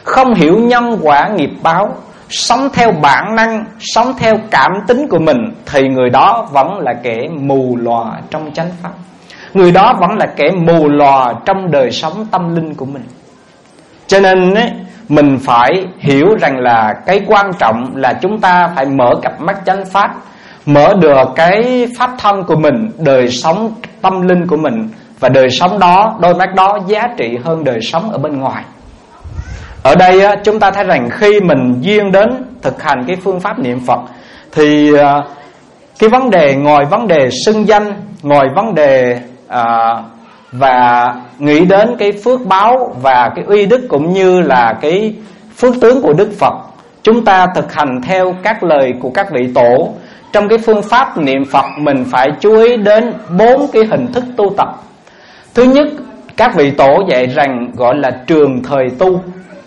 không hiểu nhân quả nghiệp báo, sống theo bản năng, sống theo cảm tính của mình, thì người đó vẫn là kẻ mù lòa trong chánh pháp. Người đó vẫn là kẻ mù lòa trong đời sống tâm linh của mình. Cho nên ấy, mình phải hiểu rằng là cái quan trọng là chúng ta phải mở cặp mắt chánh pháp, mở được cái pháp thân của mình, đời sống tâm linh của mình. Và đời sống đó, đôi mắt đó giá trị hơn đời sống ở bên ngoài. Ở đây á, chúng ta thấy rằng khi mình duyên đến thực hành cái phương pháp niệm Phật, thì à, cái vấn đề ngoài vấn đề xưng danh, ngoài vấn đề à, và nghĩ đến cái phước báo và cái uy đức cũng như là cái phước tướng của Đức Phật, chúng ta thực hành theo các lời của các vị tổ. Trong cái phương pháp niệm Phật, mình phải chú ý đến bốn cái hình thức tu tập. Thứ nhất, các vị tổ dạy rằng gọi là trường thời tu.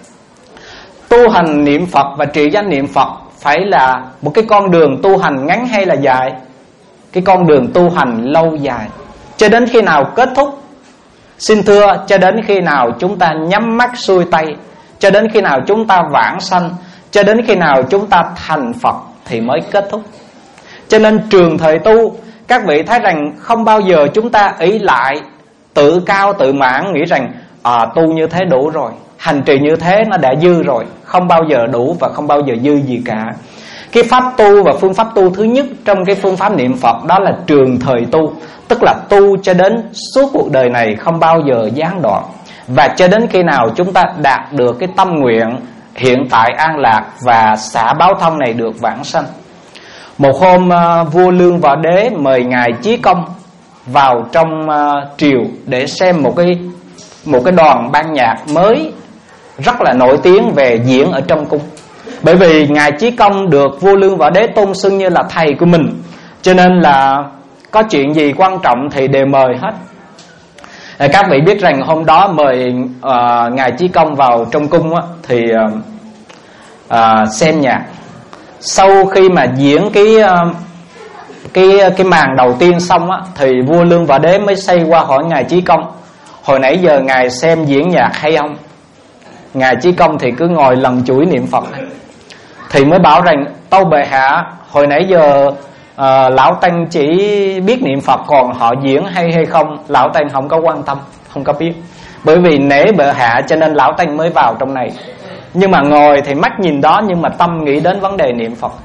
Tu hành niệm Phật và trì danh niệm Phật phải là một cái con đường tu hành ngắn hay là dài? Cái con đường tu hành lâu dài, cho đến khi nào kết thúc? Xin thưa, cho đến khi nào chúng ta nhắm mắt xuôi tay, cho đến khi nào chúng ta vãng sanh, cho đến khi nào chúng ta thành Phật thì mới kết thúc. Cho nên trường thời tu, các vị thấy rằng không bao giờ chúng ta ý lại, tự cao tự mãn, nghĩ rằng à, tu như thế đủ rồi, hành trì như thế nó đã dư rồi. Không bao giờ đủ và không bao giờ dư gì cả. Cái pháp tu và phương pháp tu thứ nhất trong cái phương pháp niệm Phật đó là trường thời tu, tức là tu cho đến suốt cuộc đời này không bao giờ gián đoạn, và cho đến khi nào chúng ta đạt được cái tâm nguyện hiện tại an lạc và xả báo thân này được vãng sanh. Một hôm uh, vua Lương Võ Đế mời ngài Chí Công vào trong uh, triều để xem một cái một cái đoàn ban nhạc mới rất là nổi tiếng về diễn ở trong cung. Bởi vì ngài Chí Công được vua Lương Võ Đế tôn xưng như là thầy của mình, cho nên là có chuyện gì quan trọng thì đều mời hết. Các vị biết rằng hôm đó mời uh, ngài Chí Công vào trong cung á, thì uh, uh, xem nhạc. Sau khi mà diễn cái uh, cái cái màn đầu tiên xong á, thì vua Lương Võ Đế mới xoay qua hỏi ngài Chí Công: hồi nãy giờ ngài xem diễn nhạc hay không? Ngài Chí Công thì cứ ngồi lần chuỗi niệm Phật. Thì mới bảo rằng: tâu bệ hạ, hồi nãy giờ uh, lão tăng chỉ biết niệm Phật, còn họ diễn hay hay không lão tăng không có quan tâm, không có biết. Bởi vì nể bệ hạ cho nên lão tăng mới vào trong này. Nhưng mà ngồi thì mắt nhìn đó, nhưng mà tâm nghĩ đến vấn đề niệm Phật.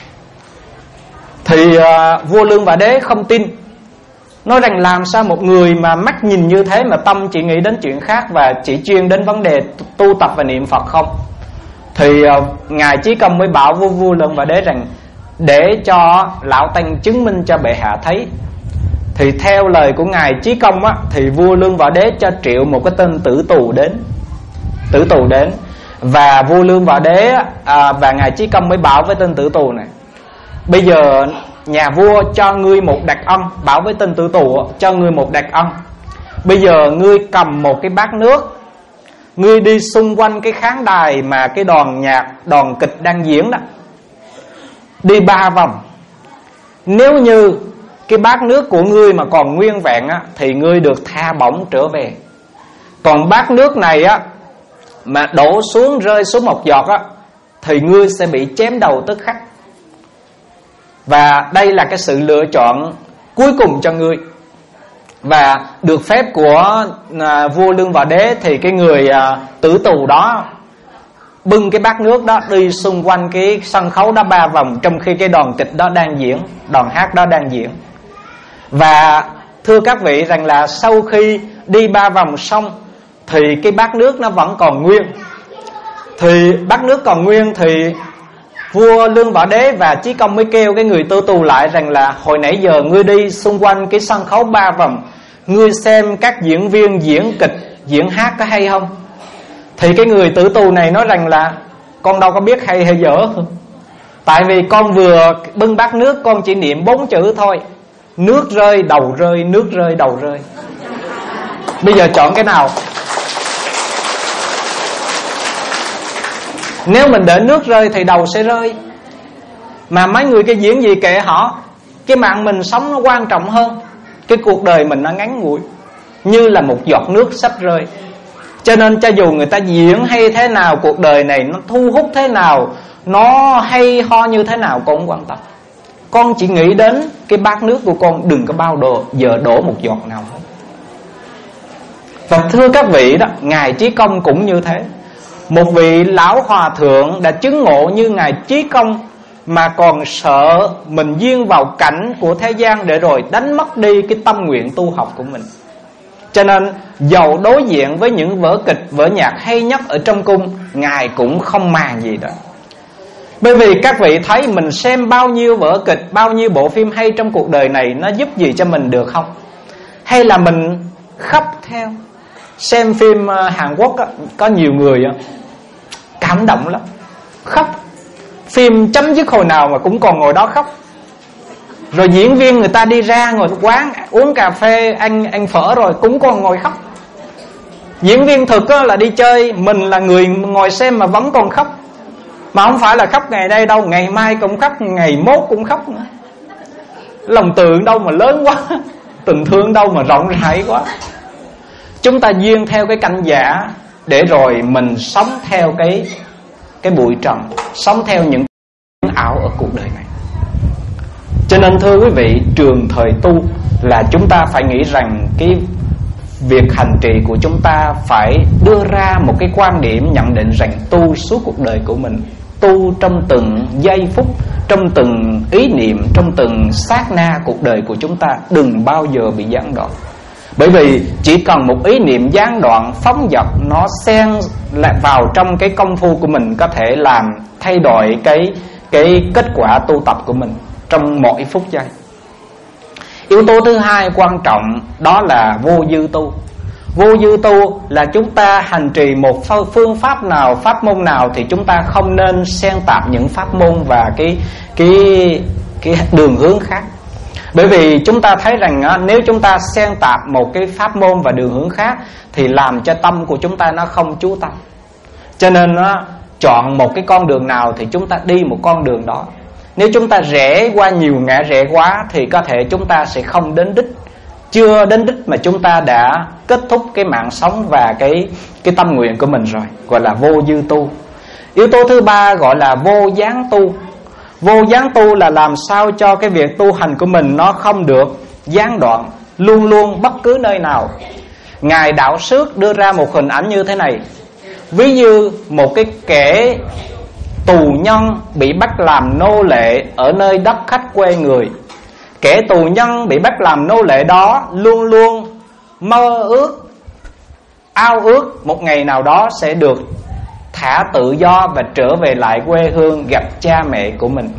Thì uh, vua Lương Võ Đế không tin, nói rằng làm sao một người mà mắt nhìn như thế mà tâm chỉ nghĩ đến chuyện khác và chỉ chuyên đến vấn đề tu tập và niệm Phật không? Thì uh, ngài Chí Công mới bảo vua vua Lương Võ Đế rằng để cho lão tăng chứng minh cho bệ hạ thấy. Thì theo lời của ngài Chí Công á, thì vua Lương Võ Đế cho triệu một cái tên tử tù đến. Tử tù đến và vua Lương Võ Đế à, và ngài Chí Công mới bảo với tên tử tù này: bây giờ nhà vua cho ngươi một đặc ân, bảo với tên tử tù cho ngươi một đặc ân. Bây giờ ngươi cầm một cái bát nước, ngươi đi xung quanh cái khán đài mà cái đoàn nhạc, đoàn kịch đang diễn đó, đi ba vòng. Nếu như cái bát nước của ngươi mà còn nguyên vẹn á, thì ngươi được tha bổng trở về. Còn bát nước này á mà đổ xuống, rơi xuống một giọt á, thì ngươi sẽ bị chém đầu tức khắc. Và đây là cái sự lựa chọn cuối cùng cho ngươi. Và được phép của à, vua Lương Võ Đế, thì cái người à, tử tù đó bưng cái bát nước đó đi xung quanh cái sân khấu đó ba vòng, trong khi cái đoàn kịch đó đang diễn, đoàn hát đó đang diễn. Và thưa các vị rằng là sau khi đi ba vòng xong thì cái bát nước nó vẫn còn nguyên. Thì bát nước còn nguyên thì vua Lương Võ Đế và Chí Công mới kêu cái người tử tù lại rằng là hồi nãy giờ ngươi đi xung quanh cái sân khấu ba vòng, ngươi xem các diễn viên diễn kịch, diễn hát có hay không? Thì cái người tử tù này nói rằng là con đâu có biết hay hay dở. Tại vì con vừa bưng bát nước, con chỉ niệm bốn chữ thôi: nước rơi đầu rơi, nước rơi đầu rơi. Bây giờ chọn cái nào? Nếu mình để nước rơi thì đầu sẽ rơi. Mà mấy người cái diễn gì kệ họ, cái mạng mình sống nó quan trọng hơn. Cái cuộc đời mình nó ngắn ngủi, như là một giọt nước sắp rơi. Cho nên cho dù người ta diễn hay thế nào, cuộc đời này nó thu hút thế nào, nó hay ho như thế nào, con không quan tâm. Con chỉ nghĩ đến cái bát nước của con đừng có bao đồ giờ đổ một giọt nào hết. Và thưa các vị đó, Ngài Chí Công cũng như thế. Một vị lão hòa thượng đã chứng ngộ như Ngài Chí Công mà còn sợ mình duyên vào cảnh của thế gian để rồi đánh mất đi cái tâm nguyện tu học của mình. Cho nên dầu đối diện với những vở kịch, vở nhạc hay nhất ở trong cung, Ngài cũng không màng gì đó. Bởi vì các vị thấy mình xem bao nhiêu vở kịch, bao nhiêu bộ phim hay trong cuộc đời này, nó giúp gì cho mình được không? Hay là mình khóc theo? Xem phim Hàn Quốc á, có nhiều người á, cảm động lắm, khóc. Phim chấm dứt hồi nào mà cũng còn ngồi đó khóc. Rồi diễn viên người ta đi ra ngồi quán uống cà phê, ăn ăn phở rồi cũng còn ngồi khóc. Diễn viên thực á, là đi chơi, mình là người ngồi xem mà vẫn còn khóc. Mà không phải là khóc ngày đây đâu, ngày mai cũng khóc, ngày mốt cũng khóc nữa. Lòng tượng đâu mà lớn quá, tình thương đâu mà rộng rãi quá. Chúng ta duyên theo cái canh giả, để rồi mình sống theo cái cái bụi trần, sống theo những ảo ở cuộc đời này. Cho nên thưa quý vị, trường thời tu là chúng ta phải nghĩ rằng cái việc hành trì của chúng ta phải đưa ra một cái quan điểm nhận định rằng tu suốt cuộc đời của mình, tu trong từng giây phút, trong từng ý niệm, trong từng sát na cuộc đời của chúng ta, đừng bao giờ bị gián đoạn. Bởi vì chỉ cần một ý niệm gián đoạn, phóng dật, nó xen lại vào trong cái công phu của mình, có thể làm thay đổi cái, cái kết quả tu tập của mình trong mỗi phút giây. Yếu tố thứ hai quan trọng đó là vô dư tu. Vô dư tu là chúng ta hành trì một phương pháp nào, pháp môn nào thì chúng ta không nên xen tạp những pháp môn và cái, cái, cái đường hướng khác. Bởi vì chúng ta thấy rằng á, nếu chúng ta xen tạp một cái pháp môn và đường hướng khác thì làm cho tâm của chúng ta nó không chú tâm. Cho nên á, chọn một cái con đường nào thì chúng ta đi một con đường đó. Nếu chúng ta rẽ qua nhiều ngã rẽ quá thì có thể chúng ta sẽ không đến đích. Chưa đến đích mà chúng ta đã kết thúc cái mạng sống và cái, cái tâm nguyện của mình rồi, gọi là vô dư tu. Yếu tố thứ ba gọi là vô gián tu. Vô gián tu là làm sao cho cái việc tu hành của mình nó không được gián đoạn, luôn luôn bất cứ nơi nào. Ngài Đạo Xước đưa ra một hình ảnh như thế này. Ví như một cái kẻ tù nhân bị bắt làm nô lệ ở nơi đất khách quê người. Kẻ tù nhân bị bắt làm nô lệ đó luôn luôn mơ ước, ao ước một ngày nào đó sẽ được thả tự do và trở về lại quê hương gặp cha mẹ của mình.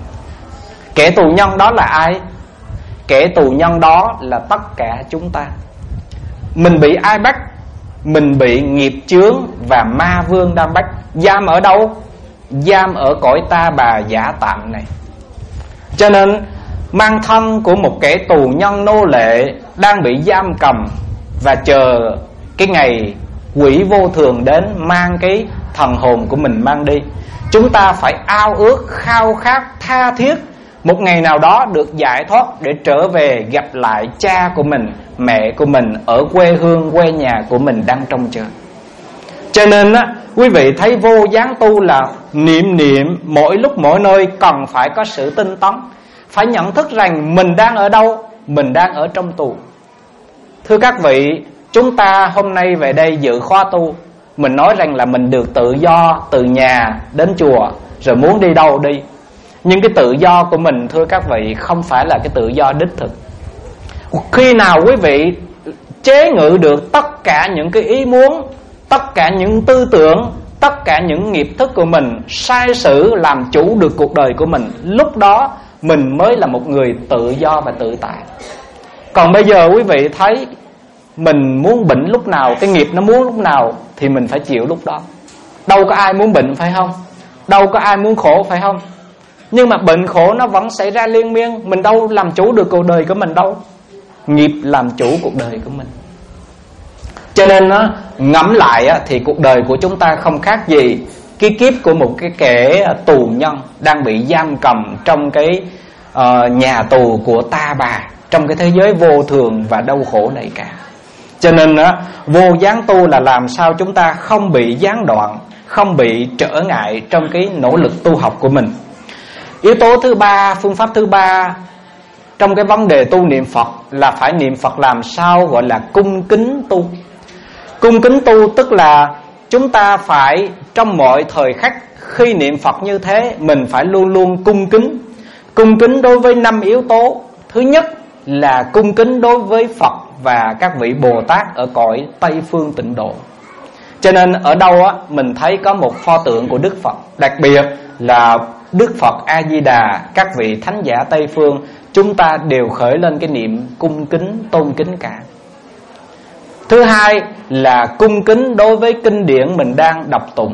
Kẻ tù nhân đó là ai? Kẻ tù nhân đó là tất cả chúng ta. Mình bị ai bắt? Mình bị nghiệp chướng và ma vương đang bắt. Giam ở đâu? Giam ở cõi ta bà giả tạm này. Cho nên mang thân của một kẻ tù nhân nô lệ đang bị giam cầm và chờ cái ngày quỷ vô thường đến mang cái thần hồn của mình mang đi. Chúng ta phải ao ước, khao khát, tha thiết một ngày nào đó được giải thoát để trở về gặp lại cha của mình, mẹ của mình ở quê hương, quê nhà của mình đang trông chờ. Cho nên á, quý vị thấy vô gián tu là niệm niệm mỗi lúc mỗi nơi cần phải có sự tinh tấn. Phải nhận thức rằng mình đang ở đâu? Mình đang ở trong tù. Thưa các vị, chúng ta hôm nay về đây dự khóa tu, mình nói rằng là mình được tự do từ nhà đến chùa, rồi muốn đi đâu đi. Nhưng cái tự do của mình, thưa các vị, không phải là cái tự do đích thực. Khi nào quý vị chế ngự được tất cả những cái ý muốn, tất cả những tư tưởng, tất cả những nghiệp thức của mình, sai sử làm chủ được cuộc đời của mình, lúc đó mình mới là một người tự do và tự tại. Còn bây giờ quý vị thấy mình muốn bệnh lúc nào, cái nghiệp nó muốn lúc nào thì mình phải chịu lúc đó. Đâu có ai muốn bệnh phải không? Đâu có ai muốn khổ phải không? Nhưng mà bệnh khổ nó vẫn xảy ra liên miên. Mình đâu làm chủ được cuộc đời của mình đâu. Nghiệp làm chủ cuộc đời của mình. Cho nên nó ngẫm lại thì cuộc đời của chúng ta không khác gì cái kiếp của một cái kẻ tù nhân đang bị giam cầm trong cái uh, nhà tù của ta bà, trong cái thế giới vô thường và đau khổ này cả. Cho nên á, vô gián tu là làm sao chúng ta không bị gián đoạn, không bị trở ngại trong cái nỗ lực tu học của mình. Yếu tố thứ ba, phương pháp thứ ba trong cái vấn đề tu niệm Phật là phải niệm Phật làm sao gọi là cung kính tu. Cung kính tu tức là chúng ta phải trong mọi thời khắc khi niệm Phật như thế, mình phải luôn luôn cung kính. Cung kính đối với năm yếu tố. Thứ nhất là cung kính đối với Phật và các vị Bồ Tát ở cõi Tây Phương Tịnh Độ. Cho nên ở đâu á, mình thấy có một pho tượng của Đức Phật, đặc biệt là Đức Phật A-di-đà, các vị thánh giả Tây Phương, chúng ta đều khởi lên cái niệm cung kính, tôn kính cả. Thứ hai là cung kính đối với kinh điển mình đang đọc tụng.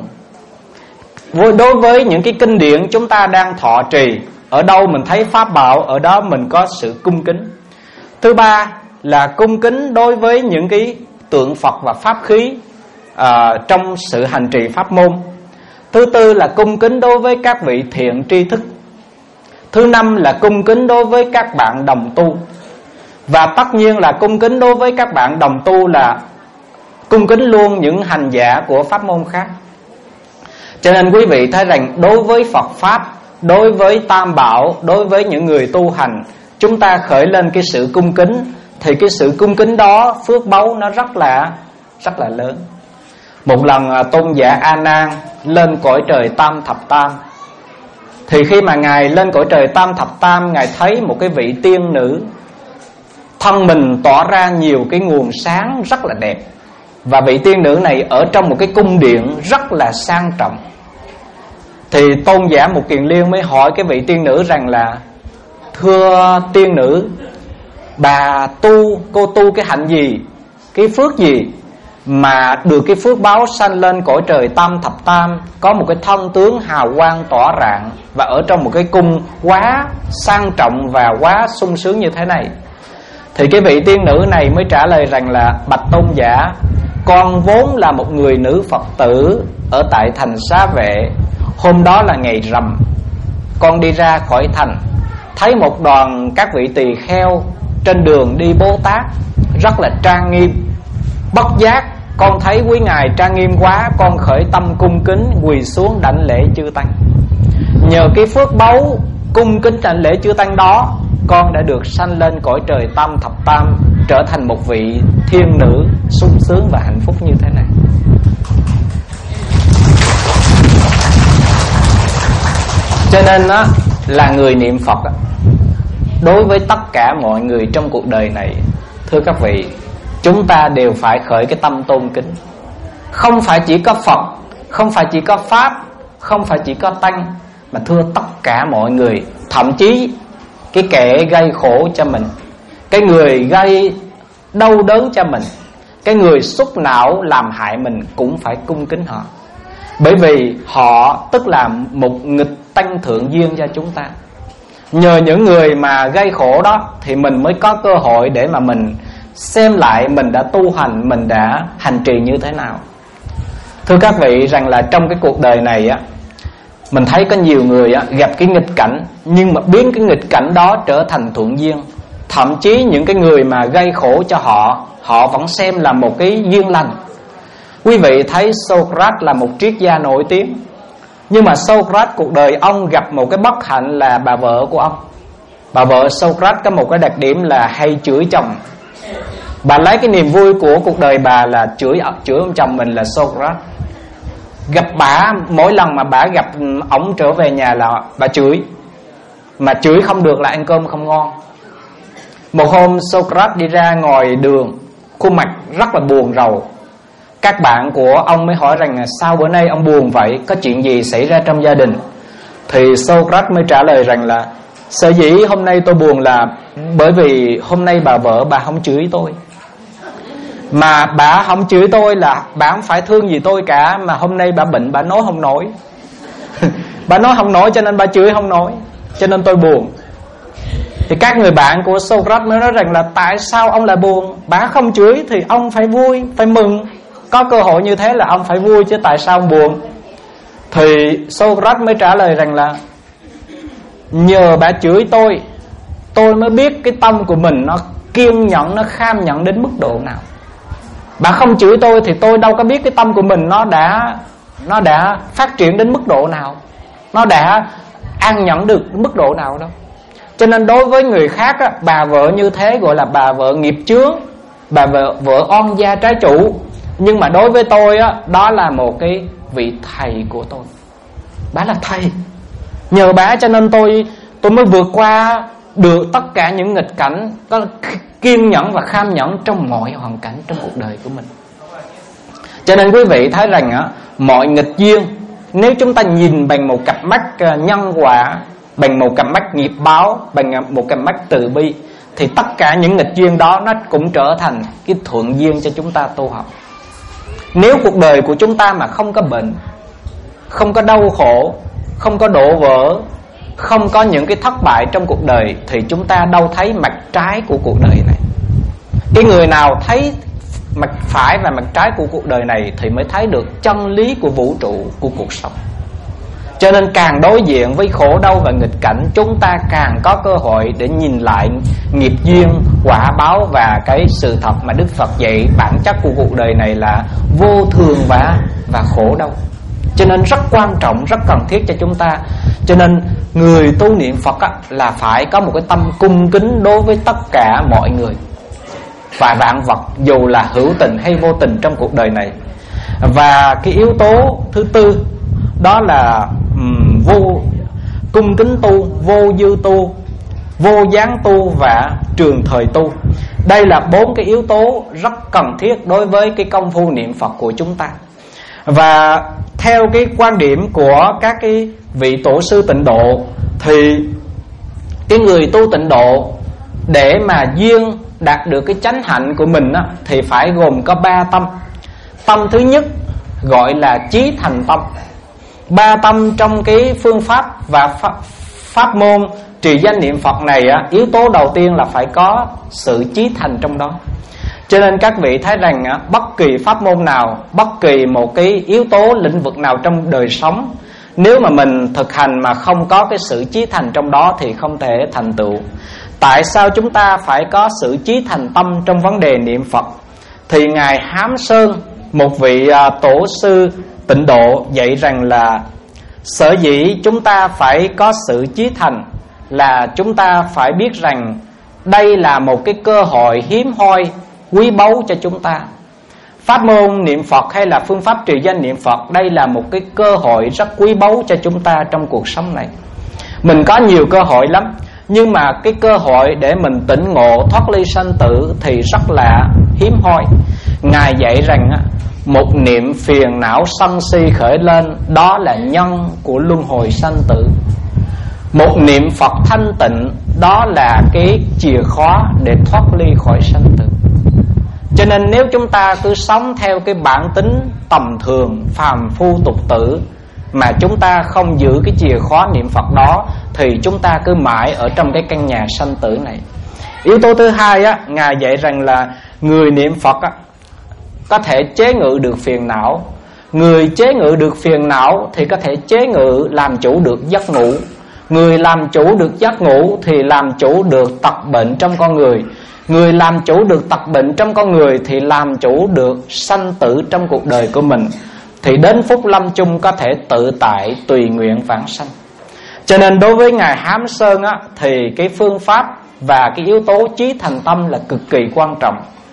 Đối với những cái kinh điển chúng ta đang thọ trì, ở đâu mình thấy pháp bảo, ở đó mình có sự cung kính. Thứ ba là cung kính đối với những cái tượng Phật và pháp khí à, trong sự hành trì pháp môn. Thứ tư là cung kính đối với các vị thiện tri thức. Thứ năm là cung kính đối với các bạn đồng tu. Và tất nhiên là cung kính đối với các bạn đồng tu là cung kính luôn những hành giả của pháp môn khác. Cho nên quý vị thấy rằng đối với Phật Pháp, đối với Tam Bảo, đối với những người tu hành, chúng ta khởi lên cái sự cung kính, thì cái sự cung kính đó, phước báu nó rất là rất là lớn. Một lần tôn giả A Nan lên cõi trời Tam Thập Tam, thì khi mà Ngài lên cõi trời Tam Thập Tam, Ngài thấy một cái vị tiên nữ, thân mình tỏa ra nhiều cái nguồn sáng rất là đẹp. Và vị tiên nữ này ở trong một cái cung điện rất là sang trọng. Thì tôn giả Mục Kiền Liên mới hỏi cái vị tiên nữ rằng là: thưa tiên nữ, bà tu, cô tu cái hạnh gì, cái phước gì mà được cái phước báo sanh lên cõi trời Tam Thập Tam, có một cái thân tướng hào quang tỏa rạng, và ở trong một cái cung quá sang trọng và quá sung sướng như thế này? Thì cái vị tiên nữ này mới trả lời rằng là: bạch tôn giả, con vốn là một người nữ Phật tử ở tại thành Xá Vệ. Hôm đó là ngày rằm, con đi ra khỏi thành, thấy một đoàn các vị tỳ kheo trên đường đi Bố Tát rất là trang nghiêm. Bất giác con thấy quý ngài trang nghiêm quá, con khởi tâm cung kính quỳ xuống đảnh lễ chư tăng. Nhờ cái phước báu cung kính đảnh lễ chư tăng đó, con đã được sanh lên cõi trời Tam Thập Tam, trở thành một vị thiên nữ sung sướng và hạnh phúc như thế này. Cho nên á, là người niệm Phật á, đối với tất cả mọi người trong cuộc đời này, thưa các vị, chúng ta đều phải khởi cái tâm tôn kính. Không phải chỉ có Phật, không phải chỉ có Pháp, không phải chỉ có Tăng, mà thưa tất cả mọi người. Thậm chí cái kẻ gây khổ cho mình, cái người gây đau đớn cho mình, cái người xúc não làm hại mình, cũng phải cung kính họ. Bởi vì họ tức là một nghịch tăng thượng duyên cho chúng ta. Nhờ những người mà gây khổ đó thì mình mới có cơ hội để mà mình xem lại mình đã tu hành, mình đã hành trì như thế nào. Thưa các vị, rằng là trong cái cuộc đời này á, mình thấy có nhiều người á, gặp cái nghịch cảnh, nhưng mà biến cái nghịch cảnh đó trở thành thuận duyên. Thậm chí những cái người mà gây khổ cho họ, họ vẫn xem là một cái duyên lành. Quý vị thấy Socrates là một triết gia nổi tiếng, nhưng mà Socrates cuộc đời ông gặp một cái bất hạnh là bà vợ của ông. Bà vợ Socrates có một cái đặc điểm là hay chửi chồng. Bà lấy cái niềm vui của cuộc đời bà là chửi chửi ông chồng mình là Socrates. Gặp bà, mỗi lần mà bà gặp ổng trở về nhà là bà chửi, mà chửi không được là ăn cơm không ngon. Một hôm Socrates đi ra ngoài đường, khuôn mặt rất là buồn rầu. Các bạn của ông mới hỏi rằng sao bữa nay ông buồn vậy, có chuyện gì xảy ra trong gia đình? Thì Socrates mới trả lời rằng là sở dĩ hôm nay tôi buồn là bởi vì hôm nay bà vợ bà không chửi tôi. Mà bà không chửi tôi là bà không phải thương gì tôi cả, mà hôm nay bà bệnh, bà nói không nổi. Bà nói không nổi cho nên bà chửi không nổi, cho nên tôi buồn. Thì các người bạn của Socrates mới nói rằng là tại sao ông lại buồn? Bà không chửi thì ông phải vui, phải mừng. Có cơ hội như thế là ông phải vui chứ tại sao ông buồn? Thì Socrates mới trả lời rằng là nhờ bà chửi tôi, tôi mới biết cái tâm của mình nó kiên nhẫn, nó kham nhẫn đến mức độ nào. Bà không chửi tôi thì tôi đâu có biết cái tâm của mình nó đã Nó đã phát triển đến mức độ nào, nó đã an nhẫn được mức độ nào đâu. Cho nên đối với người khác á, bà vợ như thế gọi là bà vợ nghiệp chướng, bà vợ, vợ oan gia trái chủ. Nhưng mà đối với tôi á, đó là một cái vị thầy của tôi. Bà là thầy. Nhờ bà cho nên tôi tôi mới vượt qua được tất cả những nghịch cảnh, có kiên nhẫn và kham nhẫn trong mọi hoàn cảnh trong cuộc đời của mình. Cho nên quý vị thấy rằng á, mọi nghịch duyên, nếu chúng ta nhìn bằng một cặp mắt nhân quả, bằng một cặp mắt nghiệp báo, bằng một cặp mắt từ bi, thì tất cả những nghịch duyên đó nó cũng trở thành cái thuận duyên cho chúng ta tu học. Nếu cuộc đời của chúng ta mà không có bệnh, không có đau khổ, không có đổ vỡ, không có những cái thất bại trong cuộc đời, thì chúng ta đâu thấy mặt trái của cuộc đời này. Cái người nào thấy mặt phải và mặt trái của cuộc đời này thì mới thấy được chân lý của vũ trụ, của cuộc sống. Cho nên càng đối diện với khổ đau và nghịch cảnh, chúng ta càng có cơ hội để nhìn lại nghiệp duyên, quả báo và cái sự thật mà Đức Phật dạy bản chất của cuộc đời này là vô thường và, và khổ đau. Cho nên rất quan trọng, rất cần thiết cho chúng ta. Cho nên người tu niệm Phật á, là phải có một cái tâm cung kính đối với tất cả mọi người và vạn vật, dù là hữu tình hay vô tình trong cuộc đời này. Và cái yếu tố thứ tư đó là um, vô cung kính tu, vô dư tu, vô gián tu và trường thời tu. Đây là bốn cái yếu tố rất cần thiết đối với cái công phu niệm Phật của chúng ta. Và theo cái quan điểm của các cái vị tổ sư tịnh độ, thì cái người tu tịnh độ để mà duyên đạt được cái chánh hạnh của mình á, thì phải gồm có ba tâm. Tâm thứ nhất gọi là chí thành tâm. Ba tâm trong cái phương pháp và pháp, pháp môn trì danh niệm Phật này á, yếu tố đầu tiên là phải có sự chí thành trong đó. Cho nên các vị thấy rằng á, bất kỳ pháp môn nào, bất kỳ một cái yếu tố lĩnh vực nào trong đời sống, nếu mà mình thực hành mà không có cái sự chí thành trong đó thì không thể thành tựu. Tại sao chúng ta phải có sự chí thành tâm trong vấn đề niệm Phật? Thì Ngài Hám Sơn, một vị à, tổ sư tịnh độ, dạy rằng là sở dĩ chúng ta phải có sự chí thành là chúng ta phải biết rằng đây là một cái cơ hội hiếm hoi, quý báu cho chúng ta. Pháp môn niệm Phật hay là phương pháp trì danh niệm Phật, đây là một cái cơ hội rất quý báu cho chúng ta trong cuộc sống này. Mình có nhiều cơ hội lắm, nhưng mà cái cơ hội để mình tỉnh ngộ thoát ly sanh tử thì rất là hiếm hoi. Ngài dạy rằng một niệm phiền não sân si khởi lên, đó là nhân của luân hồi sanh tử. Một niệm Phật thanh tịnh, đó là cái chìa khóa để thoát ly khỏi sanh tử. Cho nên nếu chúng ta cứ sống theo cái bản tính tầm thường, phàm phu tục tử, mà chúng ta không giữ cái chìa khóa niệm Phật đó, thì chúng ta cứ mãi ở trong cái căn nhà sanh tử này. Yếu tố thứ hai á, Ngài dạy rằng là người niệm Phật á, có thể chế ngự được phiền não. Người chế ngự được phiền não thì có thể chế ngự, làm chủ được giấc ngủ. Người làm chủ được giấc ngủ thì làm chủ được tật bệnh trong con người. Người làm chủ được tật bệnh trong con người thì làm chủ được sanh tử trong cuộc đời của mình, thì đến phút lâm chung có thể tự tại tùy nguyện vãng sanh. Cho nên đối với Ngài Hám Sơn á, thì cái phương pháp và cái yếu tố chí thành tâm là cực kỳ quan trọng.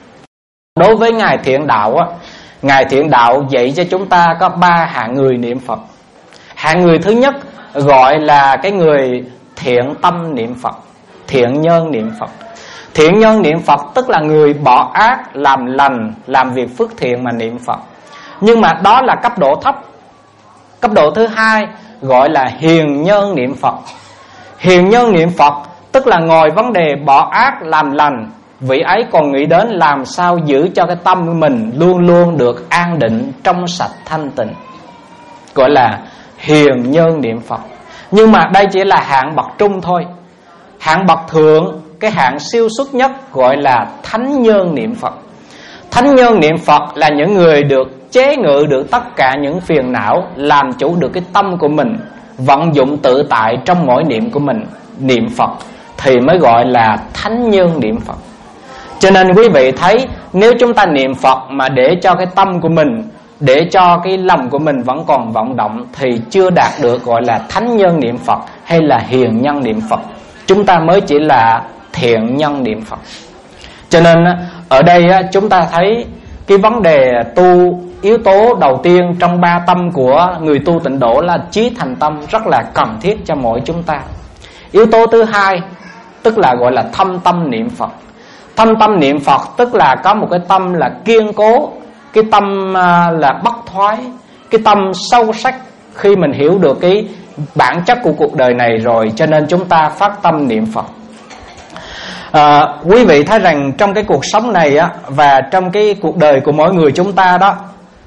Đối với Ngài Thiện Đạo á, Ngài Thiện Đạo dạy cho chúng ta có ba hạng người niệm Phật. Hạng người thứ nhất gọi là cái người thiện tâm niệm Phật, thiện nhân niệm Phật. Thiện nhân niệm Phật tức là người bỏ ác, làm lành, làm việc phước thiện mà niệm Phật. Nhưng mà đó là cấp độ thấp. Cấp độ thứ hai gọi là hiền nhân niệm Phật. Hiền nhân niệm Phật tức là ngồi vấn đề bỏ ác làm lành, vị ấy còn nghĩ đến làm sao giữ cho cái tâm của mình luôn luôn được an định, trong sạch, thanh tịnh, gọi là hiền nhân niệm Phật. Nhưng mà đây chỉ là hạng bậc trung thôi. Hạng bậc thượng, cái hạng siêu xuất nhất gọi là thánh nhân niệm Phật. Thánh nhân niệm Phật là những người được chế ngự được tất cả những phiền não, làm chủ được cái tâm của mình, vận dụng tự tại trong mỗi niệm của mình, niệm Phật, thì mới gọi là thánh nhân niệm Phật. Cho nên quý vị thấy Nếu chúng ta niệm Phật mà để cho cái tâm của mình, để cho cái lòng của mình vẫn còn vọng động, thì chưa đạt được gọi là thánh nhân niệm Phật hay là hiền nhân niệm Phật. Chúng ta mới chỉ là thiện nhân niệm Phật. Cho nên ở đây chúng ta thấy cái vấn đề tu, yếu tố đầu tiên trong ba tâm của người tu tịnh độ là chí thành tâm, rất là cần thiết cho mỗi chúng ta. Yếu tố thứ hai tức là gọi là thâm tâm niệm Phật. Thâm tâm niệm Phật tức là có một cái tâm là kiên cố, cái tâm là bất thoái, cái tâm sâu sắc. Khi mình hiểu được cái bản chất của cuộc đời này rồi, cho nên chúng ta phát tâm niệm Phật. à, Quý vị thấy rằng trong cái cuộc sống này á, và trong cái cuộc đời của mỗi người chúng ta đó,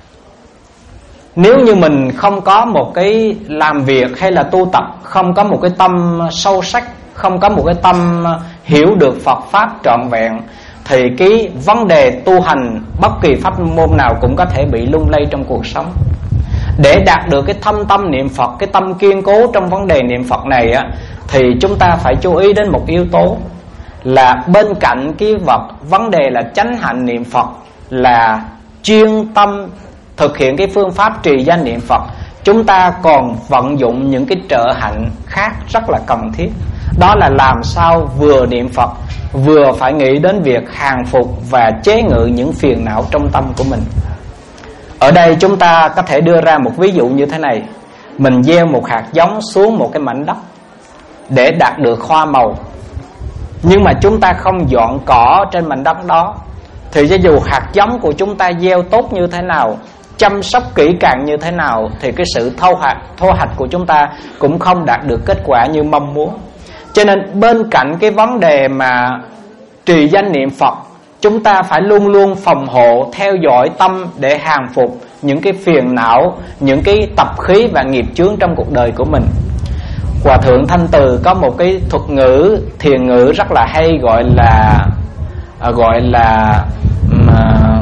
nếu như mình không có một cái làm việc hay là tu tập, không có một cái tâm sâu sắc, không có một cái tâm hiểu được Phật Pháp trọn vẹn, thì cái vấn đề tu hành bất kỳ pháp môn nào cũng có thể bị lung lay trong cuộc sống. Để đạt được cái thâm tâm niệm Phật, cái tâm kiên cố trong vấn đề niệm Phật này á, thì chúng ta phải chú ý đến một yếu tố là bên cạnh cái vật vấn đề là chánh hạnh niệm Phật, là chuyên tâm thực hiện cái phương pháp trì danh niệm Phật, chúng ta còn vận dụng những cái trợ hạnh khác rất là cần thiết. Đó là làm sao vừa niệm Phật vừa phải nghĩ đến việc hàng phục và chế ngự những phiền não trong tâm của mình. Ở đây chúng ta có thể đưa ra một ví dụ như thế này. Mình gieo một hạt giống xuống một cái mảnh đất để đạt được hoa màu, nhưng mà chúng ta không dọn cỏ trên mảnh đất đó, thì cho dù hạt giống của chúng ta gieo tốt như thế nào, chăm sóc kỹ càng như thế nào, thì cái sự thu hoạch, thu hoạch của chúng ta cũng không đạt được kết quả như mong muốn. Cho nên bên cạnh cái vấn đề mà trì danh niệm Phật, chúng ta phải luôn luôn phòng hộ, theo dõi tâm để hàng phục những cái phiền não, những cái tập khí và nghiệp chướng trong cuộc đời của mình. Hòa thượng Thanh Từ có một cái thuật ngữ, thiền ngữ rất là hay, gọi là gọi là uh,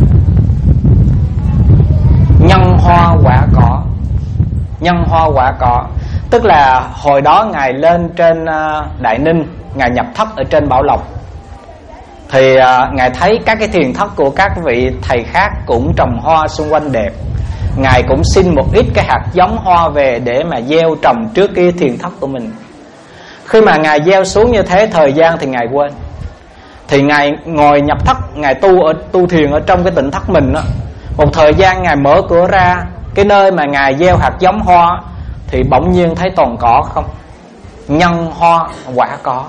nhân hoa quả cỏ. Nhân hoa quả cỏ tức là hồi đó Ngài lên trên Đại Ninh, Ngài nhập thất ở trên Bảo Lộc, thì uh, Ngài thấy các cái thiền thất của các vị thầy khác cũng trồng hoa xung quanh đẹp. Ngài cũng xin một ít cái hạt giống hoa về để mà gieo trồng trước cái thiền thất của mình. Khi mà Ngài gieo xuống như thế, thời gian thì Ngài quên. Thì Ngài ngồi nhập thất, Ngài tu ở tu thiền ở trong cái tịnh thất mình đó. Một thời gian Ngài mở cửa ra cái nơi mà Ngài gieo hạt giống hoa, thì bỗng nhiên thấy toàn cỏ không. Nhân hoa quả cỏ,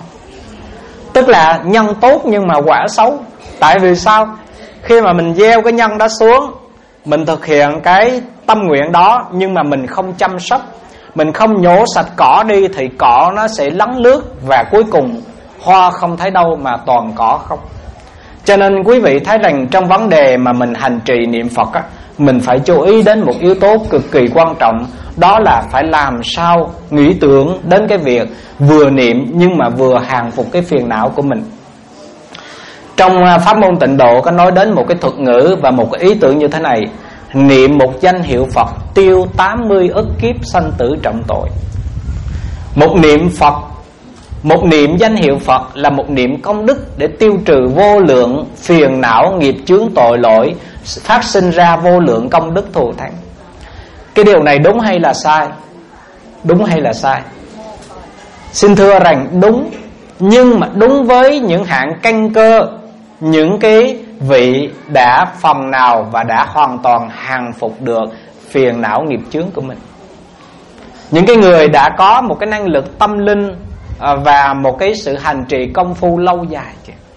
tức là nhân tốt nhưng mà quả xấu. Tại vì sao? Khi mà mình gieo cái nhân đó xuống, mình thực hiện cái tâm nguyện đó, nhưng mà mình không chăm sóc, mình không nhổ sạch cỏ đi, thì cỏ nó sẽ lấn lướt, và cuối cùng hoa không thấy đâu mà toàn cỏ không. Cho nên quý vị thấy rằng trong vấn đề mà mình hành trì niệm Phật á, mình phải chú ý đến một yếu tố cực kỳ quan trọng. Đó là phải làm sao nghĩ tưởng đến cái việc vừa niệm nhưng mà vừa hàng phục cái phiền não của mình. Trong pháp môn tịnh độ có nói đến một cái thuật ngữ và một cái ý tưởng như thế này: niệm một danh hiệu Phật tiêu tám mươi ức kiếp sanh tử trọng tội. Một niệm Phật, một niệm danh hiệu Phật là một niệm công đức để tiêu trừ vô lượng phiền não, nghiệp chướng, tội lỗi, phát sinh ra vô lượng công đức thù thắng. Cái điều này đúng hay là sai? Đúng hay là sai? Xin thưa rằng đúng, nhưng mà đúng với những hạng căn cơ, những cái vị đã phần nào và đã hoàn toàn hàng phục được phiền não nghiệp chướng của mình. Những cái người đã có một cái năng lực tâm linh và một cái sự hành trì công phu lâu dài.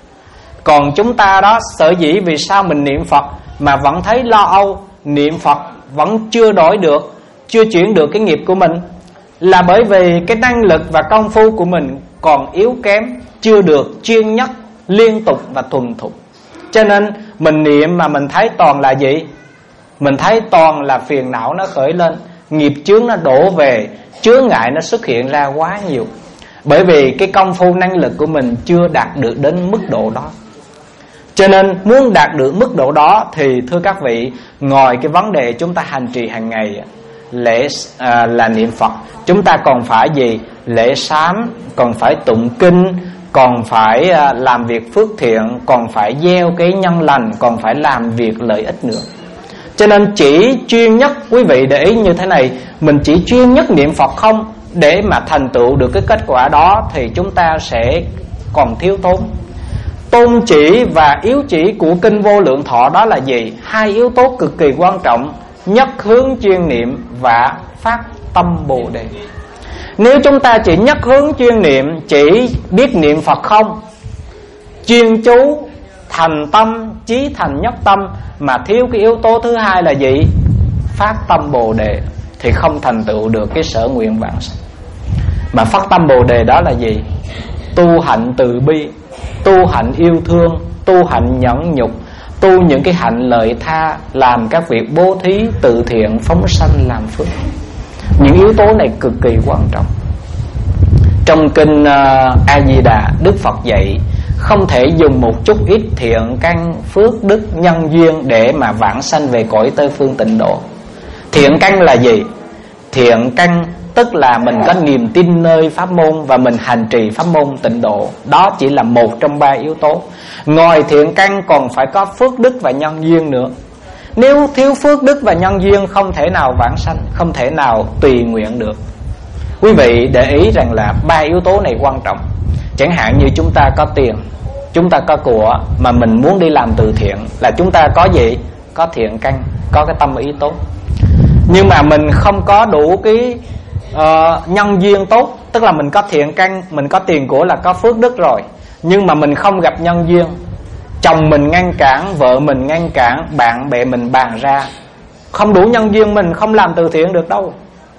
Còn chúng ta đó, sở dĩ vì sao mình niệm Phật mà vẫn thấy lo âu, niệm Phật vẫn chưa đổi được, chưa chuyển được cái nghiệp của mình, là bởi vì cái năng lực và công phu của mình còn yếu kém, chưa được chuyên nhất, liên tục và thuần thục. Cho nên mình niệm mà mình thấy toàn là gì? Mình thấy toàn là phiền não nó khởi lên, nghiệp chướng nó đổ về, chướng ngại nó xuất hiện ra quá nhiều. Bởi vì cái công phu năng lực của mình chưa đạt được đến mức độ đó. Cho nên muốn đạt được mức độ đó thì thưa các vị, ngoài cái vấn đề chúng ta hành trì hàng ngày lễ à, là niệm Phật, chúng ta còn phải gì? Lễ sám, còn phải tụng kinh, còn phải làm việc phước thiện, còn phải gieo cái nhân lành, còn phải làm việc lợi ích nữa. Cho nên chỉ chuyên nhất, quý vị để ý như thế này, mình chỉ chuyên nhất niệm Phật không để mà thành tựu được cái kết quả đó thì chúng ta sẽ còn thiếu thốn. Tôn chỉ và yếu chỉ của Kinh Vô Lượng Thọ đó là gì? Hai yếu tố cực kỳ quan trọng: nhất hướng chuyên niệm và phát tâm Bồ Đề. Nếu chúng ta chỉ nhất hướng chuyên niệm, chỉ biết niệm Phật không, chuyên chú, thành tâm, chí thành nhất tâm, mà thiếu cái yếu tố thứ hai là gì? Phát tâm Bồ Đề, thì không thành tựu được cái sở nguyện vãng sanh. Mà phát tâm Bồ Đề đó là gì? Tu hạnh từ bi, tu hạnh yêu thương, tu hạnh nhẫn nhục, tu những cái hạnh lợi tha, làm các việc bố thí, từ thiện, phóng sanh, làm phước. Những yếu tố này cực kỳ quan trọng. Trong kinh uh, A Di Đà, Đức Phật dạy không thể dùng một chút ít thiện căn, phước đức, nhân duyên để mà vãng sanh về cõi Tây Phương Tịnh Độ. Thiện căn là gì? Thiện căn tức là mình có niềm tin nơi pháp môn và mình hành trì pháp môn tịnh độ. Đó chỉ là một trong ba yếu tố. Ngoài thiện căn còn phải có phước đức và nhân duyên nữa. Nếu thiếu phước đức và nhân duyên không thể nào vãng sanh, không thể nào tùy nguyện được. Quý vị để ý rằng là ba yếu tố này quan trọng. Chẳng hạn như chúng ta có tiền, chúng ta có của, mà mình muốn đi làm từ thiện, là chúng ta có gì? Có thiện căn, có cái tâm ý tốt. Nhưng mà mình không có đủ cái uh, nhân duyên tốt, tức là mình có thiện căn, mình có tiền của là có phước đức rồi, nhưng mà mình không gặp nhân duyên. Chồng mình ngăn cản, vợ mình ngăn cản, bạn bè mình bàn ra, không đủ nhân duyên, mình không làm từ thiện được đâu.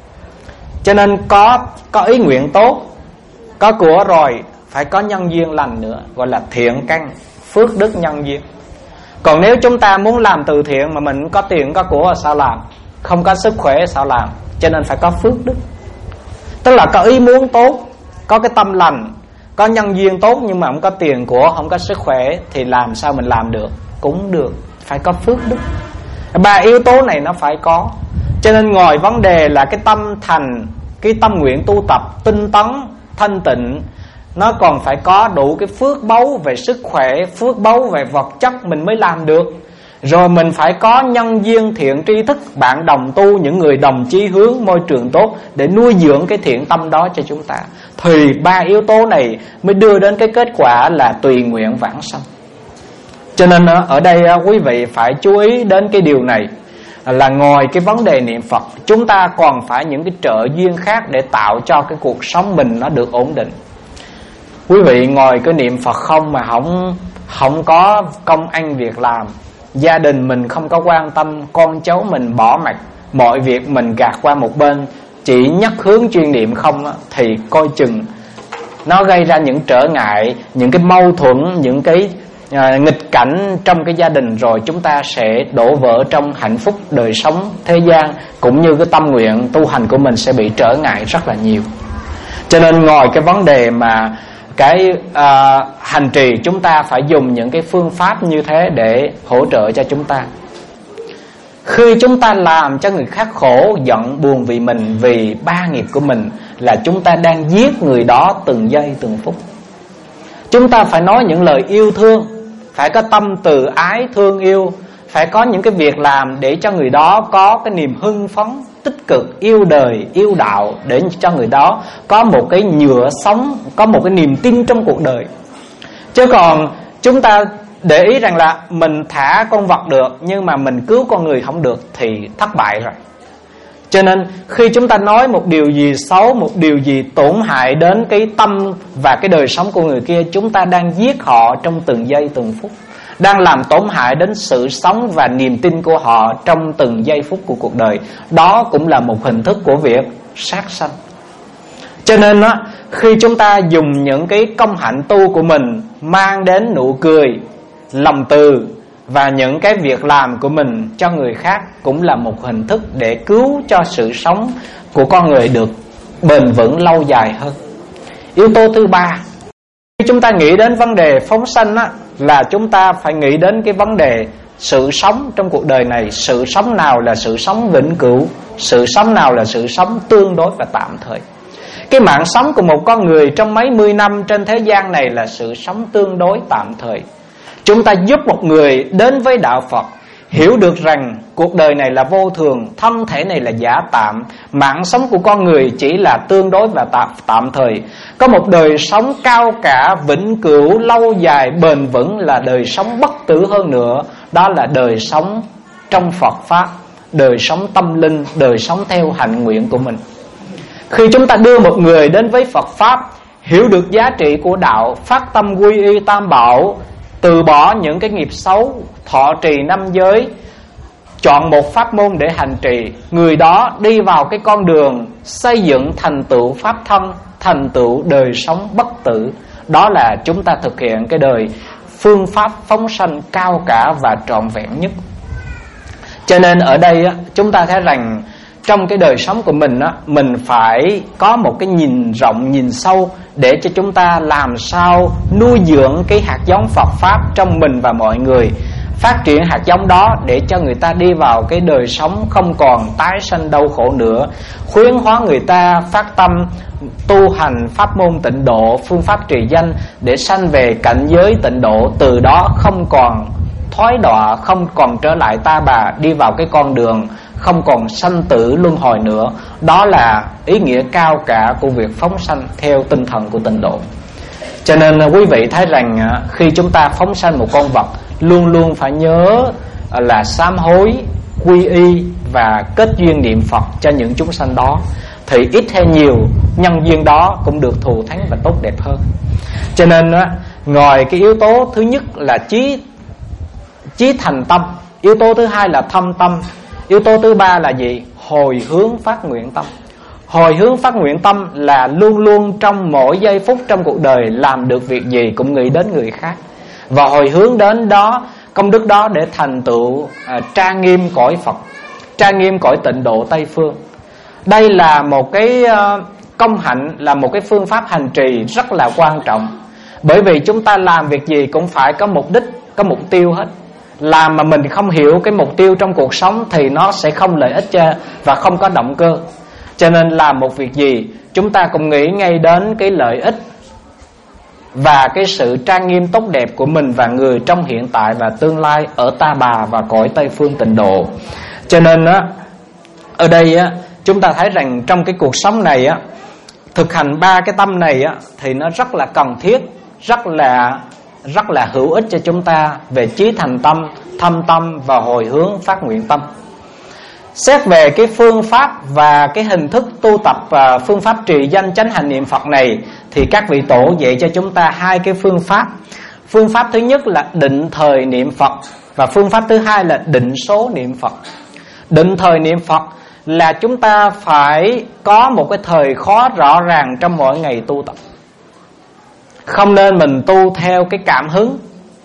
Cho nên có, có ý nguyện tốt, có của rồi, phải có nhân duyên lành nữa, gọi là thiện căn, phước đức, nhân duyên. Còn nếu chúng ta muốn làm từ thiện mà mình có tiền có của sao làm? Không có sức khỏe sao làm? Cho nên phải có phước đức. Tức là có ý muốn tốt, có cái tâm lành, có nhân duyên tốt, nhưng mà không có tiền của, không có sức khỏe, thì làm sao mình làm được? Cũng được, phải có phước đức. Ba yếu tố này nó phải có. Cho nên ngoài vấn đề là cái tâm thành, cái tâm nguyện tu tập tinh tấn, thanh tịnh, nó còn phải có đủ cái phước báu về sức khỏe, phước báu về vật chất mình mới làm được. Rồi mình phải có nhân duyên thiện tri thức, bạn đồng tu, những người đồng chí hướng, môi trường tốt để nuôi dưỡng cái thiện tâm đó cho chúng ta. Thì ba yếu tố này mới đưa đến cái kết quả là tùy nguyện vãng sanh. Cho nên ở đây quý vị phải chú ý đến cái điều này, là ngoài cái vấn đề niệm Phật, chúng ta còn phải những cái trợ duyên khác để tạo cho cái cuộc sống mình nó được ổn định. Quý vị ngồi cái niệm Phật không mà không, không có công ăn việc làm, gia đình mình không có quan tâm, con cháu mình bỏ mặc, mọi việc mình gạt qua một bên, chỉ nhất hướng chuyên niệm không á, thì coi chừng nó gây ra những trở ngại, những cái mâu thuẫn, những cái à, nghịch cảnh trong cái gia đình, rồi chúng ta sẽ đổ vỡ trong hạnh phúc đời sống thế gian, cũng như cái tâm nguyện tu hành của mình sẽ bị trở ngại rất là nhiều. Cho nên ngoài cái vấn đề mà cái à, hành trì, chúng ta phải dùng những cái phương pháp như thế để hỗ trợ cho chúng ta. Khi chúng ta làm cho người khác khổ, giận, buồn vì mình, vì ba nghiệp của mình, là chúng ta đang giết người đó từng giây từng phút. Chúng ta phải nói những lời yêu thương, phải có tâm từ ái thương yêu, phải có những cái việc làm để cho người đó có cái niềm hưng phấn, tích cực, yêu đời, yêu đạo, để cho người đó có một cái nhựa sống, có một cái niềm tin trong cuộc đời. Chứ còn chúng ta để ý rằng là mình thả con vật được, nhưng mà mình cứu con người không được thì thất bại rồi. Cho nên khi chúng ta nói một điều gì xấu, một điều gì tổn hại đến cái tâm và cái đời sống của người kia, chúng ta đang giết họ trong từng giây từng phút, đang làm tổn hại đến sự sống và niềm tin của họ trong từng giây phút của cuộc đời. Đó cũng là một hình thức của việc sát sanh. Cho nên á, khi chúng ta dùng những cái công hạnh tu của mình mang đến nụ cười, lòng từ và những cái việc làm của mình cho người khác, cũng là một hình thức để cứu cho sự sống của con người được bền vững lâu dài hơn. Yếu tố thứ ba, khi chúng ta nghĩ đến vấn đề phóng sanh á, là chúng ta phải nghĩ đến cái vấn đề sự sống trong cuộc đời này. Sự sống nào là sự sống vĩnh cửu, sự sống nào là sự sống tương đối và tạm thời. Cái mạng sống của một con người trong mấy mươi năm trên thế gian này là sự sống tương đối tạm thời. Chúng ta giúp một người đến với đạo Phật, hiểu được rằng cuộc đời này là vô thường, thân thể này là giả tạm, mạng sống của con người chỉ là tương đối và tạm, tạm thời. Có một đời sống cao cả, vĩnh cửu, lâu dài, bền vững là đời sống bất tử hơn nữa. Đó là đời sống trong Phật Pháp, đời sống tâm linh, đời sống theo hạnh nguyện của mình. Khi chúng ta đưa một người đến với Phật Pháp, hiểu được giá trị của đạo, phát tâm quy y tam bảo, từ bỏ những cái nghiệp xấu, thọ trì năm giới, chọn một pháp môn để hành trì, người đó đi vào cái con đường xây dựng thành tựu pháp thân, thành tựu đời sống bất tử. Đó là chúng ta thực hiện cái đời phương pháp phóng sanh cao cả và trọn vẹn nhất. Cho nên ở đây chúng ta thấy rằng trong cái đời sống của mình á, mình phải có một cái nhìn rộng, nhìn sâu để cho chúng ta làm sao nuôi dưỡng cái hạt giống Phật Pháp trong mình và mọi người, phát triển hạt giống đó để cho người ta đi vào cái đời sống không còn tái sanh đau khổ nữa, khuyến hóa người ta phát tâm tu hành pháp môn tịnh độ, phương pháp trì danh để sanh về cảnh giới tịnh độ, từ đó không còn thoái đọa, không còn trở lại ta bà, đi vào cái con đường không còn sanh tử luân hồi nữa. Đó là ý nghĩa cao cả của việc phóng sanh theo tinh thần của tịnh độ. Cho nên quý vị thấy rằng khi chúng ta phóng sanh một con vật, luôn luôn phải nhớ là sám hối, quy y và kết duyên niệm Phật cho những chúng sanh đó, thì ít hay nhiều nhân duyên đó cũng được thù thắng và tốt đẹp hơn. Cho nên ngoài cái yếu tố thứ nhất là chí chí thành tâm, yếu tố thứ hai là thâm tâm, yếu tố thứ ba là gì? Hồi hướng phát nguyện tâm. Hồi hướng phát nguyện tâm là luôn luôn trong mỗi giây phút trong cuộc đời làm được việc gì cũng nghĩ đến người khác, và hồi hướng đến đó, công đức đó để thành tựu à, trang nghiêm cõi Phật, trang nghiêm cõi tịnh độ Tây Phương. Đây là một cái uh, công hạnh, là một cái phương pháp hành trì rất là quan trọng. Bởi vì chúng ta làm việc gì cũng phải có mục đích, có mục tiêu hết. Làm mà mình không hiểu cái mục tiêu trong cuộc sống thì nó sẽ không lợi ích cho và không có động cơ. Cho nên làm một việc gì chúng ta cũng nghĩ ngay đến cái lợi ích và cái sự trang nghiêm tốt đẹp của mình và người trong hiện tại và tương lai ở ta bà và cõi Tây Phương tịnh độ. Cho nên á, ở đây á, chúng ta thấy rằng trong cái cuộc sống này á, thực hành ba cái tâm này á, thì nó rất là cần thiết, rất là rất là hữu ích cho chúng ta về chí thành tâm, thâm tâm và hồi hướng phát nguyện tâm. Xét về cái phương pháp và cái hình thức tu tập và phương pháp trì danh chánh hành niệm Phật này, thì các vị tổ dạy cho chúng ta hai cái phương pháp. Phương pháp thứ nhất là định thời niệm Phật, và phương pháp thứ hai là định số niệm Phật. Định thời niệm Phật là chúng ta phải có một cái thời khóa rõ ràng trong mỗi ngày tu tập. Không nên mình tu theo cái cảm hứng.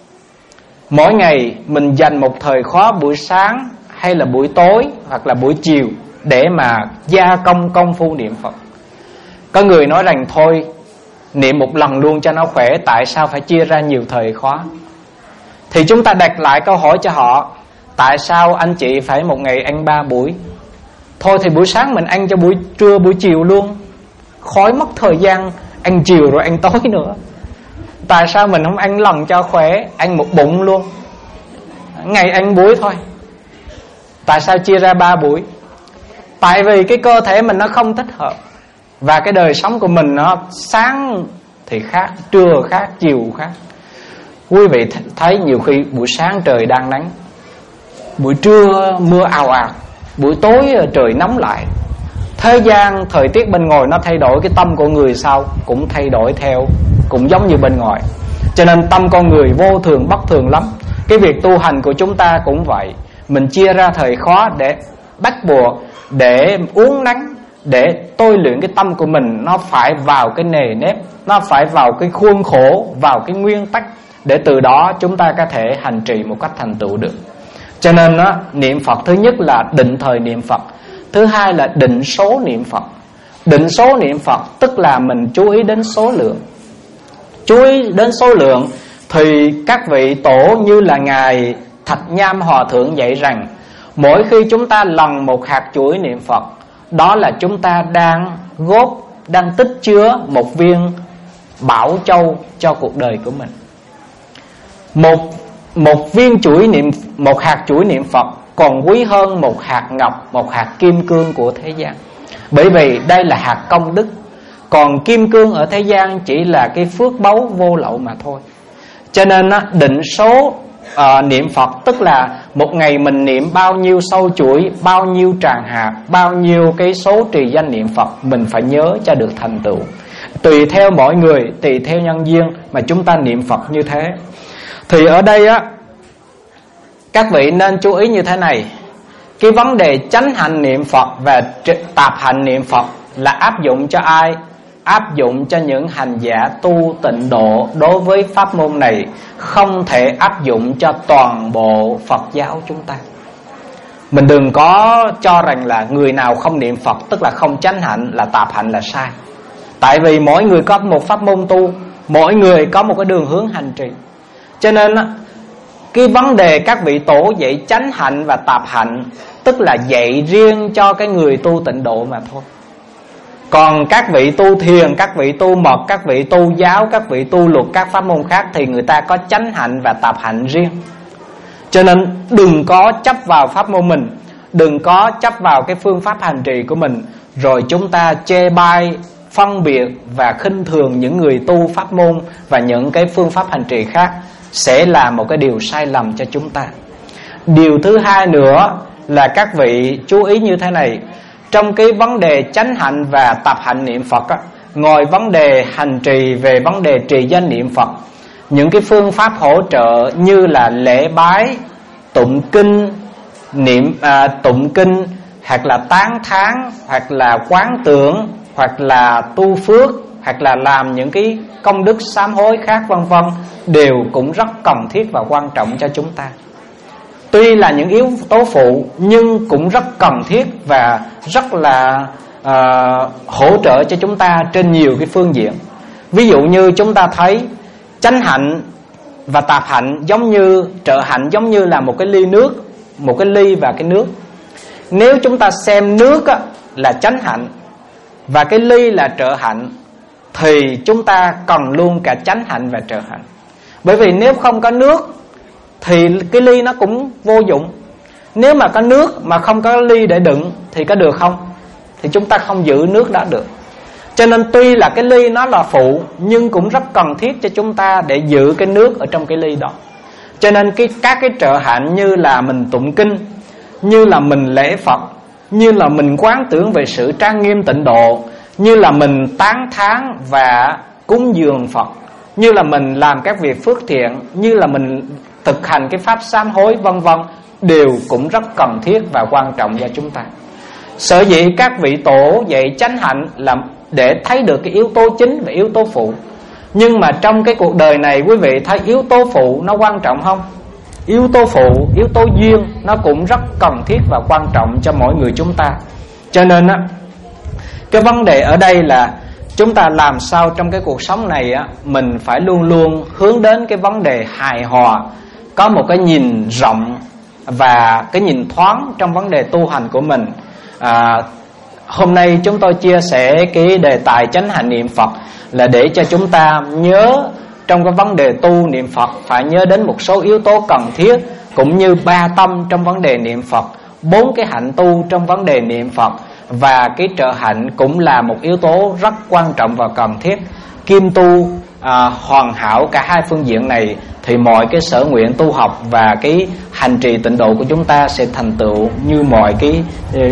Mỗi ngày mình dành một thời khóa buổi sáng hay là buổi tối hoặc là buổi chiều để mà gia công công phu niệm Phật. Có người nói rằng thôi niệm một lần luôn cho nó khỏe, tại sao phải chia ra nhiều thời khóa? Thì chúng ta đặt lại câu hỏi cho họ, tại sao anh chị phải một ngày ăn ba buổi? Thôi thì buổi sáng mình ăn cho buổi trưa buổi chiều luôn, khỏi mất thời gian ăn chiều rồi ăn tối nữa. Tại sao mình không ăn lần cho khỏe, ăn một bụng luôn, ngày ăn buổi thôi? Tại sao chia ra ba buổi? Tại vì cái cơ thể mình nó không thích hợp, và cái đời sống của mình nó sáng thì khác, trưa khác, chiều khác. Quý vị thấy nhiều khi buổi sáng trời đang nắng, buổi trưa mưa ào ạt, buổi tối trời nóng lại. Thế gian thời tiết bên ngoài nó thay đổi, cái tâm của người sao cũng thay đổi theo, cũng giống như bên ngoài. Cho nên tâm con người vô thường bất thường lắm. Cái việc tu hành của chúng ta cũng vậy. Mình chia ra thời khóa để bắt buộc, để uốn nắn, để tôi luyện cái tâm của mình. Nó phải vào cái nề nếp, nó phải vào cái khuôn khổ, vào cái nguyên tắc, để từ đó chúng ta có thể hành trì một cách thành tựu được. Cho nên đó, niệm Phật thứ nhất là định thời niệm Phật, thứ hai là định số niệm Phật. Định số niệm Phật tức là mình chú ý đến số lượng. Chú ý đến số lượng thì các vị tổ như là Ngài Thạch Nham Hòa Thượng dạy rằng, mỗi khi chúng ta lần một hạt chuỗi niệm Phật, đó là chúng ta đang góp đang tích chứa một viên bảo châu cho cuộc đời của mình. Một một viên chuỗi niệm, một hạt chuỗi niệm Phật còn quý hơn một hạt ngọc, một hạt kim cương của thế gian. Bởi vì đây là hạt công đức, còn kim cương ở thế gian chỉ là cái phước báu vô lậu mà thôi. Cho nên định số uh, niệm Phật tức là một ngày mình niệm bao nhiêu sâu chuỗi, bao nhiêu tràng hạt, bao nhiêu cái số trì danh niệm Phật, mình phải nhớ cho được thành tựu. Tùy theo mỗi người, tùy theo nhân duyên mà chúng ta niệm Phật như thế. Thì ở đây á, các vị nên chú ý như thế này. Cái vấn đề chánh hạnh niệm Phật và tạp hạnh niệm Phật là áp dụng cho ai? Áp dụng cho những hành giả tu tịnh độ đối với pháp môn này, không thể áp dụng cho toàn bộ Phật giáo chúng ta. Mình đừng có cho rằng là người nào không niệm Phật tức là không chánh hạnh, là tạp hạnh, là sai. Tại vì mỗi người có một pháp môn tu, mỗi người có một cái đường hướng hành trì. Cho nên cái vấn đề các vị tổ dạy chánh hạnh và tạp hạnh tức là dạy riêng cho cái người tu tịnh độ mà thôi. Còn các vị tu thiền, các vị tu mật, các vị tu giáo, các vị tu luật, các pháp môn khác thì người ta có chánh hạnh và tạp hạnh riêng. Cho nên đừng có chấp vào pháp môn mình, đừng có chấp vào cái phương pháp hành trì của mình, rồi chúng ta chê bai, phân biệt và khinh thường những người tu pháp môn và những cái phương pháp hành trì khác, sẽ là một cái điều sai lầm cho chúng ta. Điều thứ hai nữa là các vị chú ý như thế này. Trong cái vấn đề chánh hạnh và tạp hạnh niệm Phật á, ngoài vấn đề hành trì về vấn đề trì danh niệm Phật, những cái phương pháp hỗ trợ như là lễ bái, tụng kinh, niệm à, tụng kinh, hoặc là tán thán, hoặc là quán tưởng, hoặc là tu phước, hoặc là làm những cái công đức sám hối khác vân vân, đều cũng rất cần thiết và quan trọng cho chúng ta. Tuy là những yếu tố phụ nhưng cũng rất cần thiết và rất là uh, hỗ trợ cho chúng ta trên nhiều cái phương diện. Ví dụ như chúng ta thấy chánh hạnh và tạp hạnh giống như trợ hạnh, giống như là một cái ly nước, một cái ly và cái nước. Nếu chúng ta xem nước á, là chánh hạnh và cái ly là trợ hạnh, thì chúng ta cần luôn cả chánh hạnh và trợ hạnh. Bởi vì nếu không có nước thì cái ly nó cũng vô dụng. Nếu mà có nước mà không có ly để đựng thì có được không? Thì chúng ta không giữ nước đó được. Cho nên tuy là cái ly nó là phụ, nhưng cũng rất cần thiết cho chúng ta để giữ cái nước ở trong cái ly đó. Cho nên cái, các cái trợ hạnh như là mình tụng kinh, như là mình lễ Phật, như là mình quán tưởng về sự trang nghiêm tịnh độ, như là mình tán thán và cúng dường Phật, như là mình làm các việc phước thiện, như là mình thực hành cái pháp sám hối vân vân, đều cũng rất cần thiết và quan trọng cho chúng ta. Sở dĩ các vị tổ dạy chánh hạnh là để thấy được cái yếu tố chính và yếu tố phụ. Nhưng mà trong cái cuộc đời này, quý vị thấy yếu tố phụ nó quan trọng không? Yếu tố phụ, yếu tố duyên nó cũng rất cần thiết và quan trọng cho mỗi người chúng ta. Cho nên á, cái vấn đề ở đây là chúng ta làm sao trong cái cuộc sống này á, mình phải luôn luôn hướng đến cái vấn đề hài hòa, có một cái nhìn rộng và cái nhìn thoáng trong vấn đề tu hành của mình. à, Hôm nay chúng tôi chia sẻ cái đề tài chánh hạnh niệm Phật là để cho chúng ta nhớ trong cái vấn đề tu niệm Phật phải nhớ đến một số yếu tố cần thiết, cũng như ba tâm trong vấn đề niệm Phật, bốn cái hạnh tu trong vấn đề niệm Phật, và cái trợ hạnh cũng là một yếu tố rất quan trọng và cần thiết. Kim tu à, hoàn hảo cả hai phương diện này thì mọi cái sở nguyện tu học và cái hành trì tịnh độ của chúng ta sẽ thành tựu như mọi cái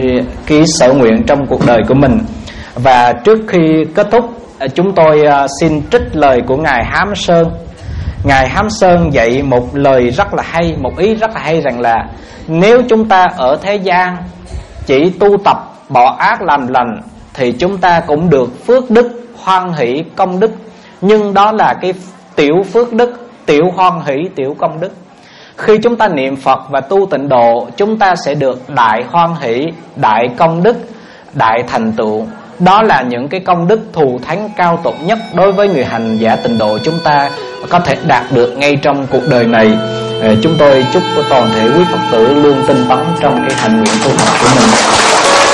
cái sở nguyện trong cuộc đời của mình. Và trước khi kết thúc, chúng tôi xin trích lời của Ngài Hám Sơn. Ngài Hám Sơn dạy một lời rất là hay, một ý rất là hay, rằng là nếu chúng ta ở thế gian chỉ tu tập bỏ ác làm lành thì chúng ta cũng được phước đức, hoan hỷ, công đức. Nhưng đó là cái tiểu phước đức, tiểu hoan hỷ, tiểu công đức. Khi chúng ta niệm Phật và tu tịnh độ, chúng ta sẽ được đại hoan hỷ, đại công đức, đại thành tựu. Đó là những cái công đức thù thắng cao tột nhất đối với người hành giả tịnh độ chúng ta có thể đạt được ngay trong cuộc đời này. Chúng tôi chúc toàn thể quý Phật tử luôn tinh tấn trong cái hành nguyện tu học của mình.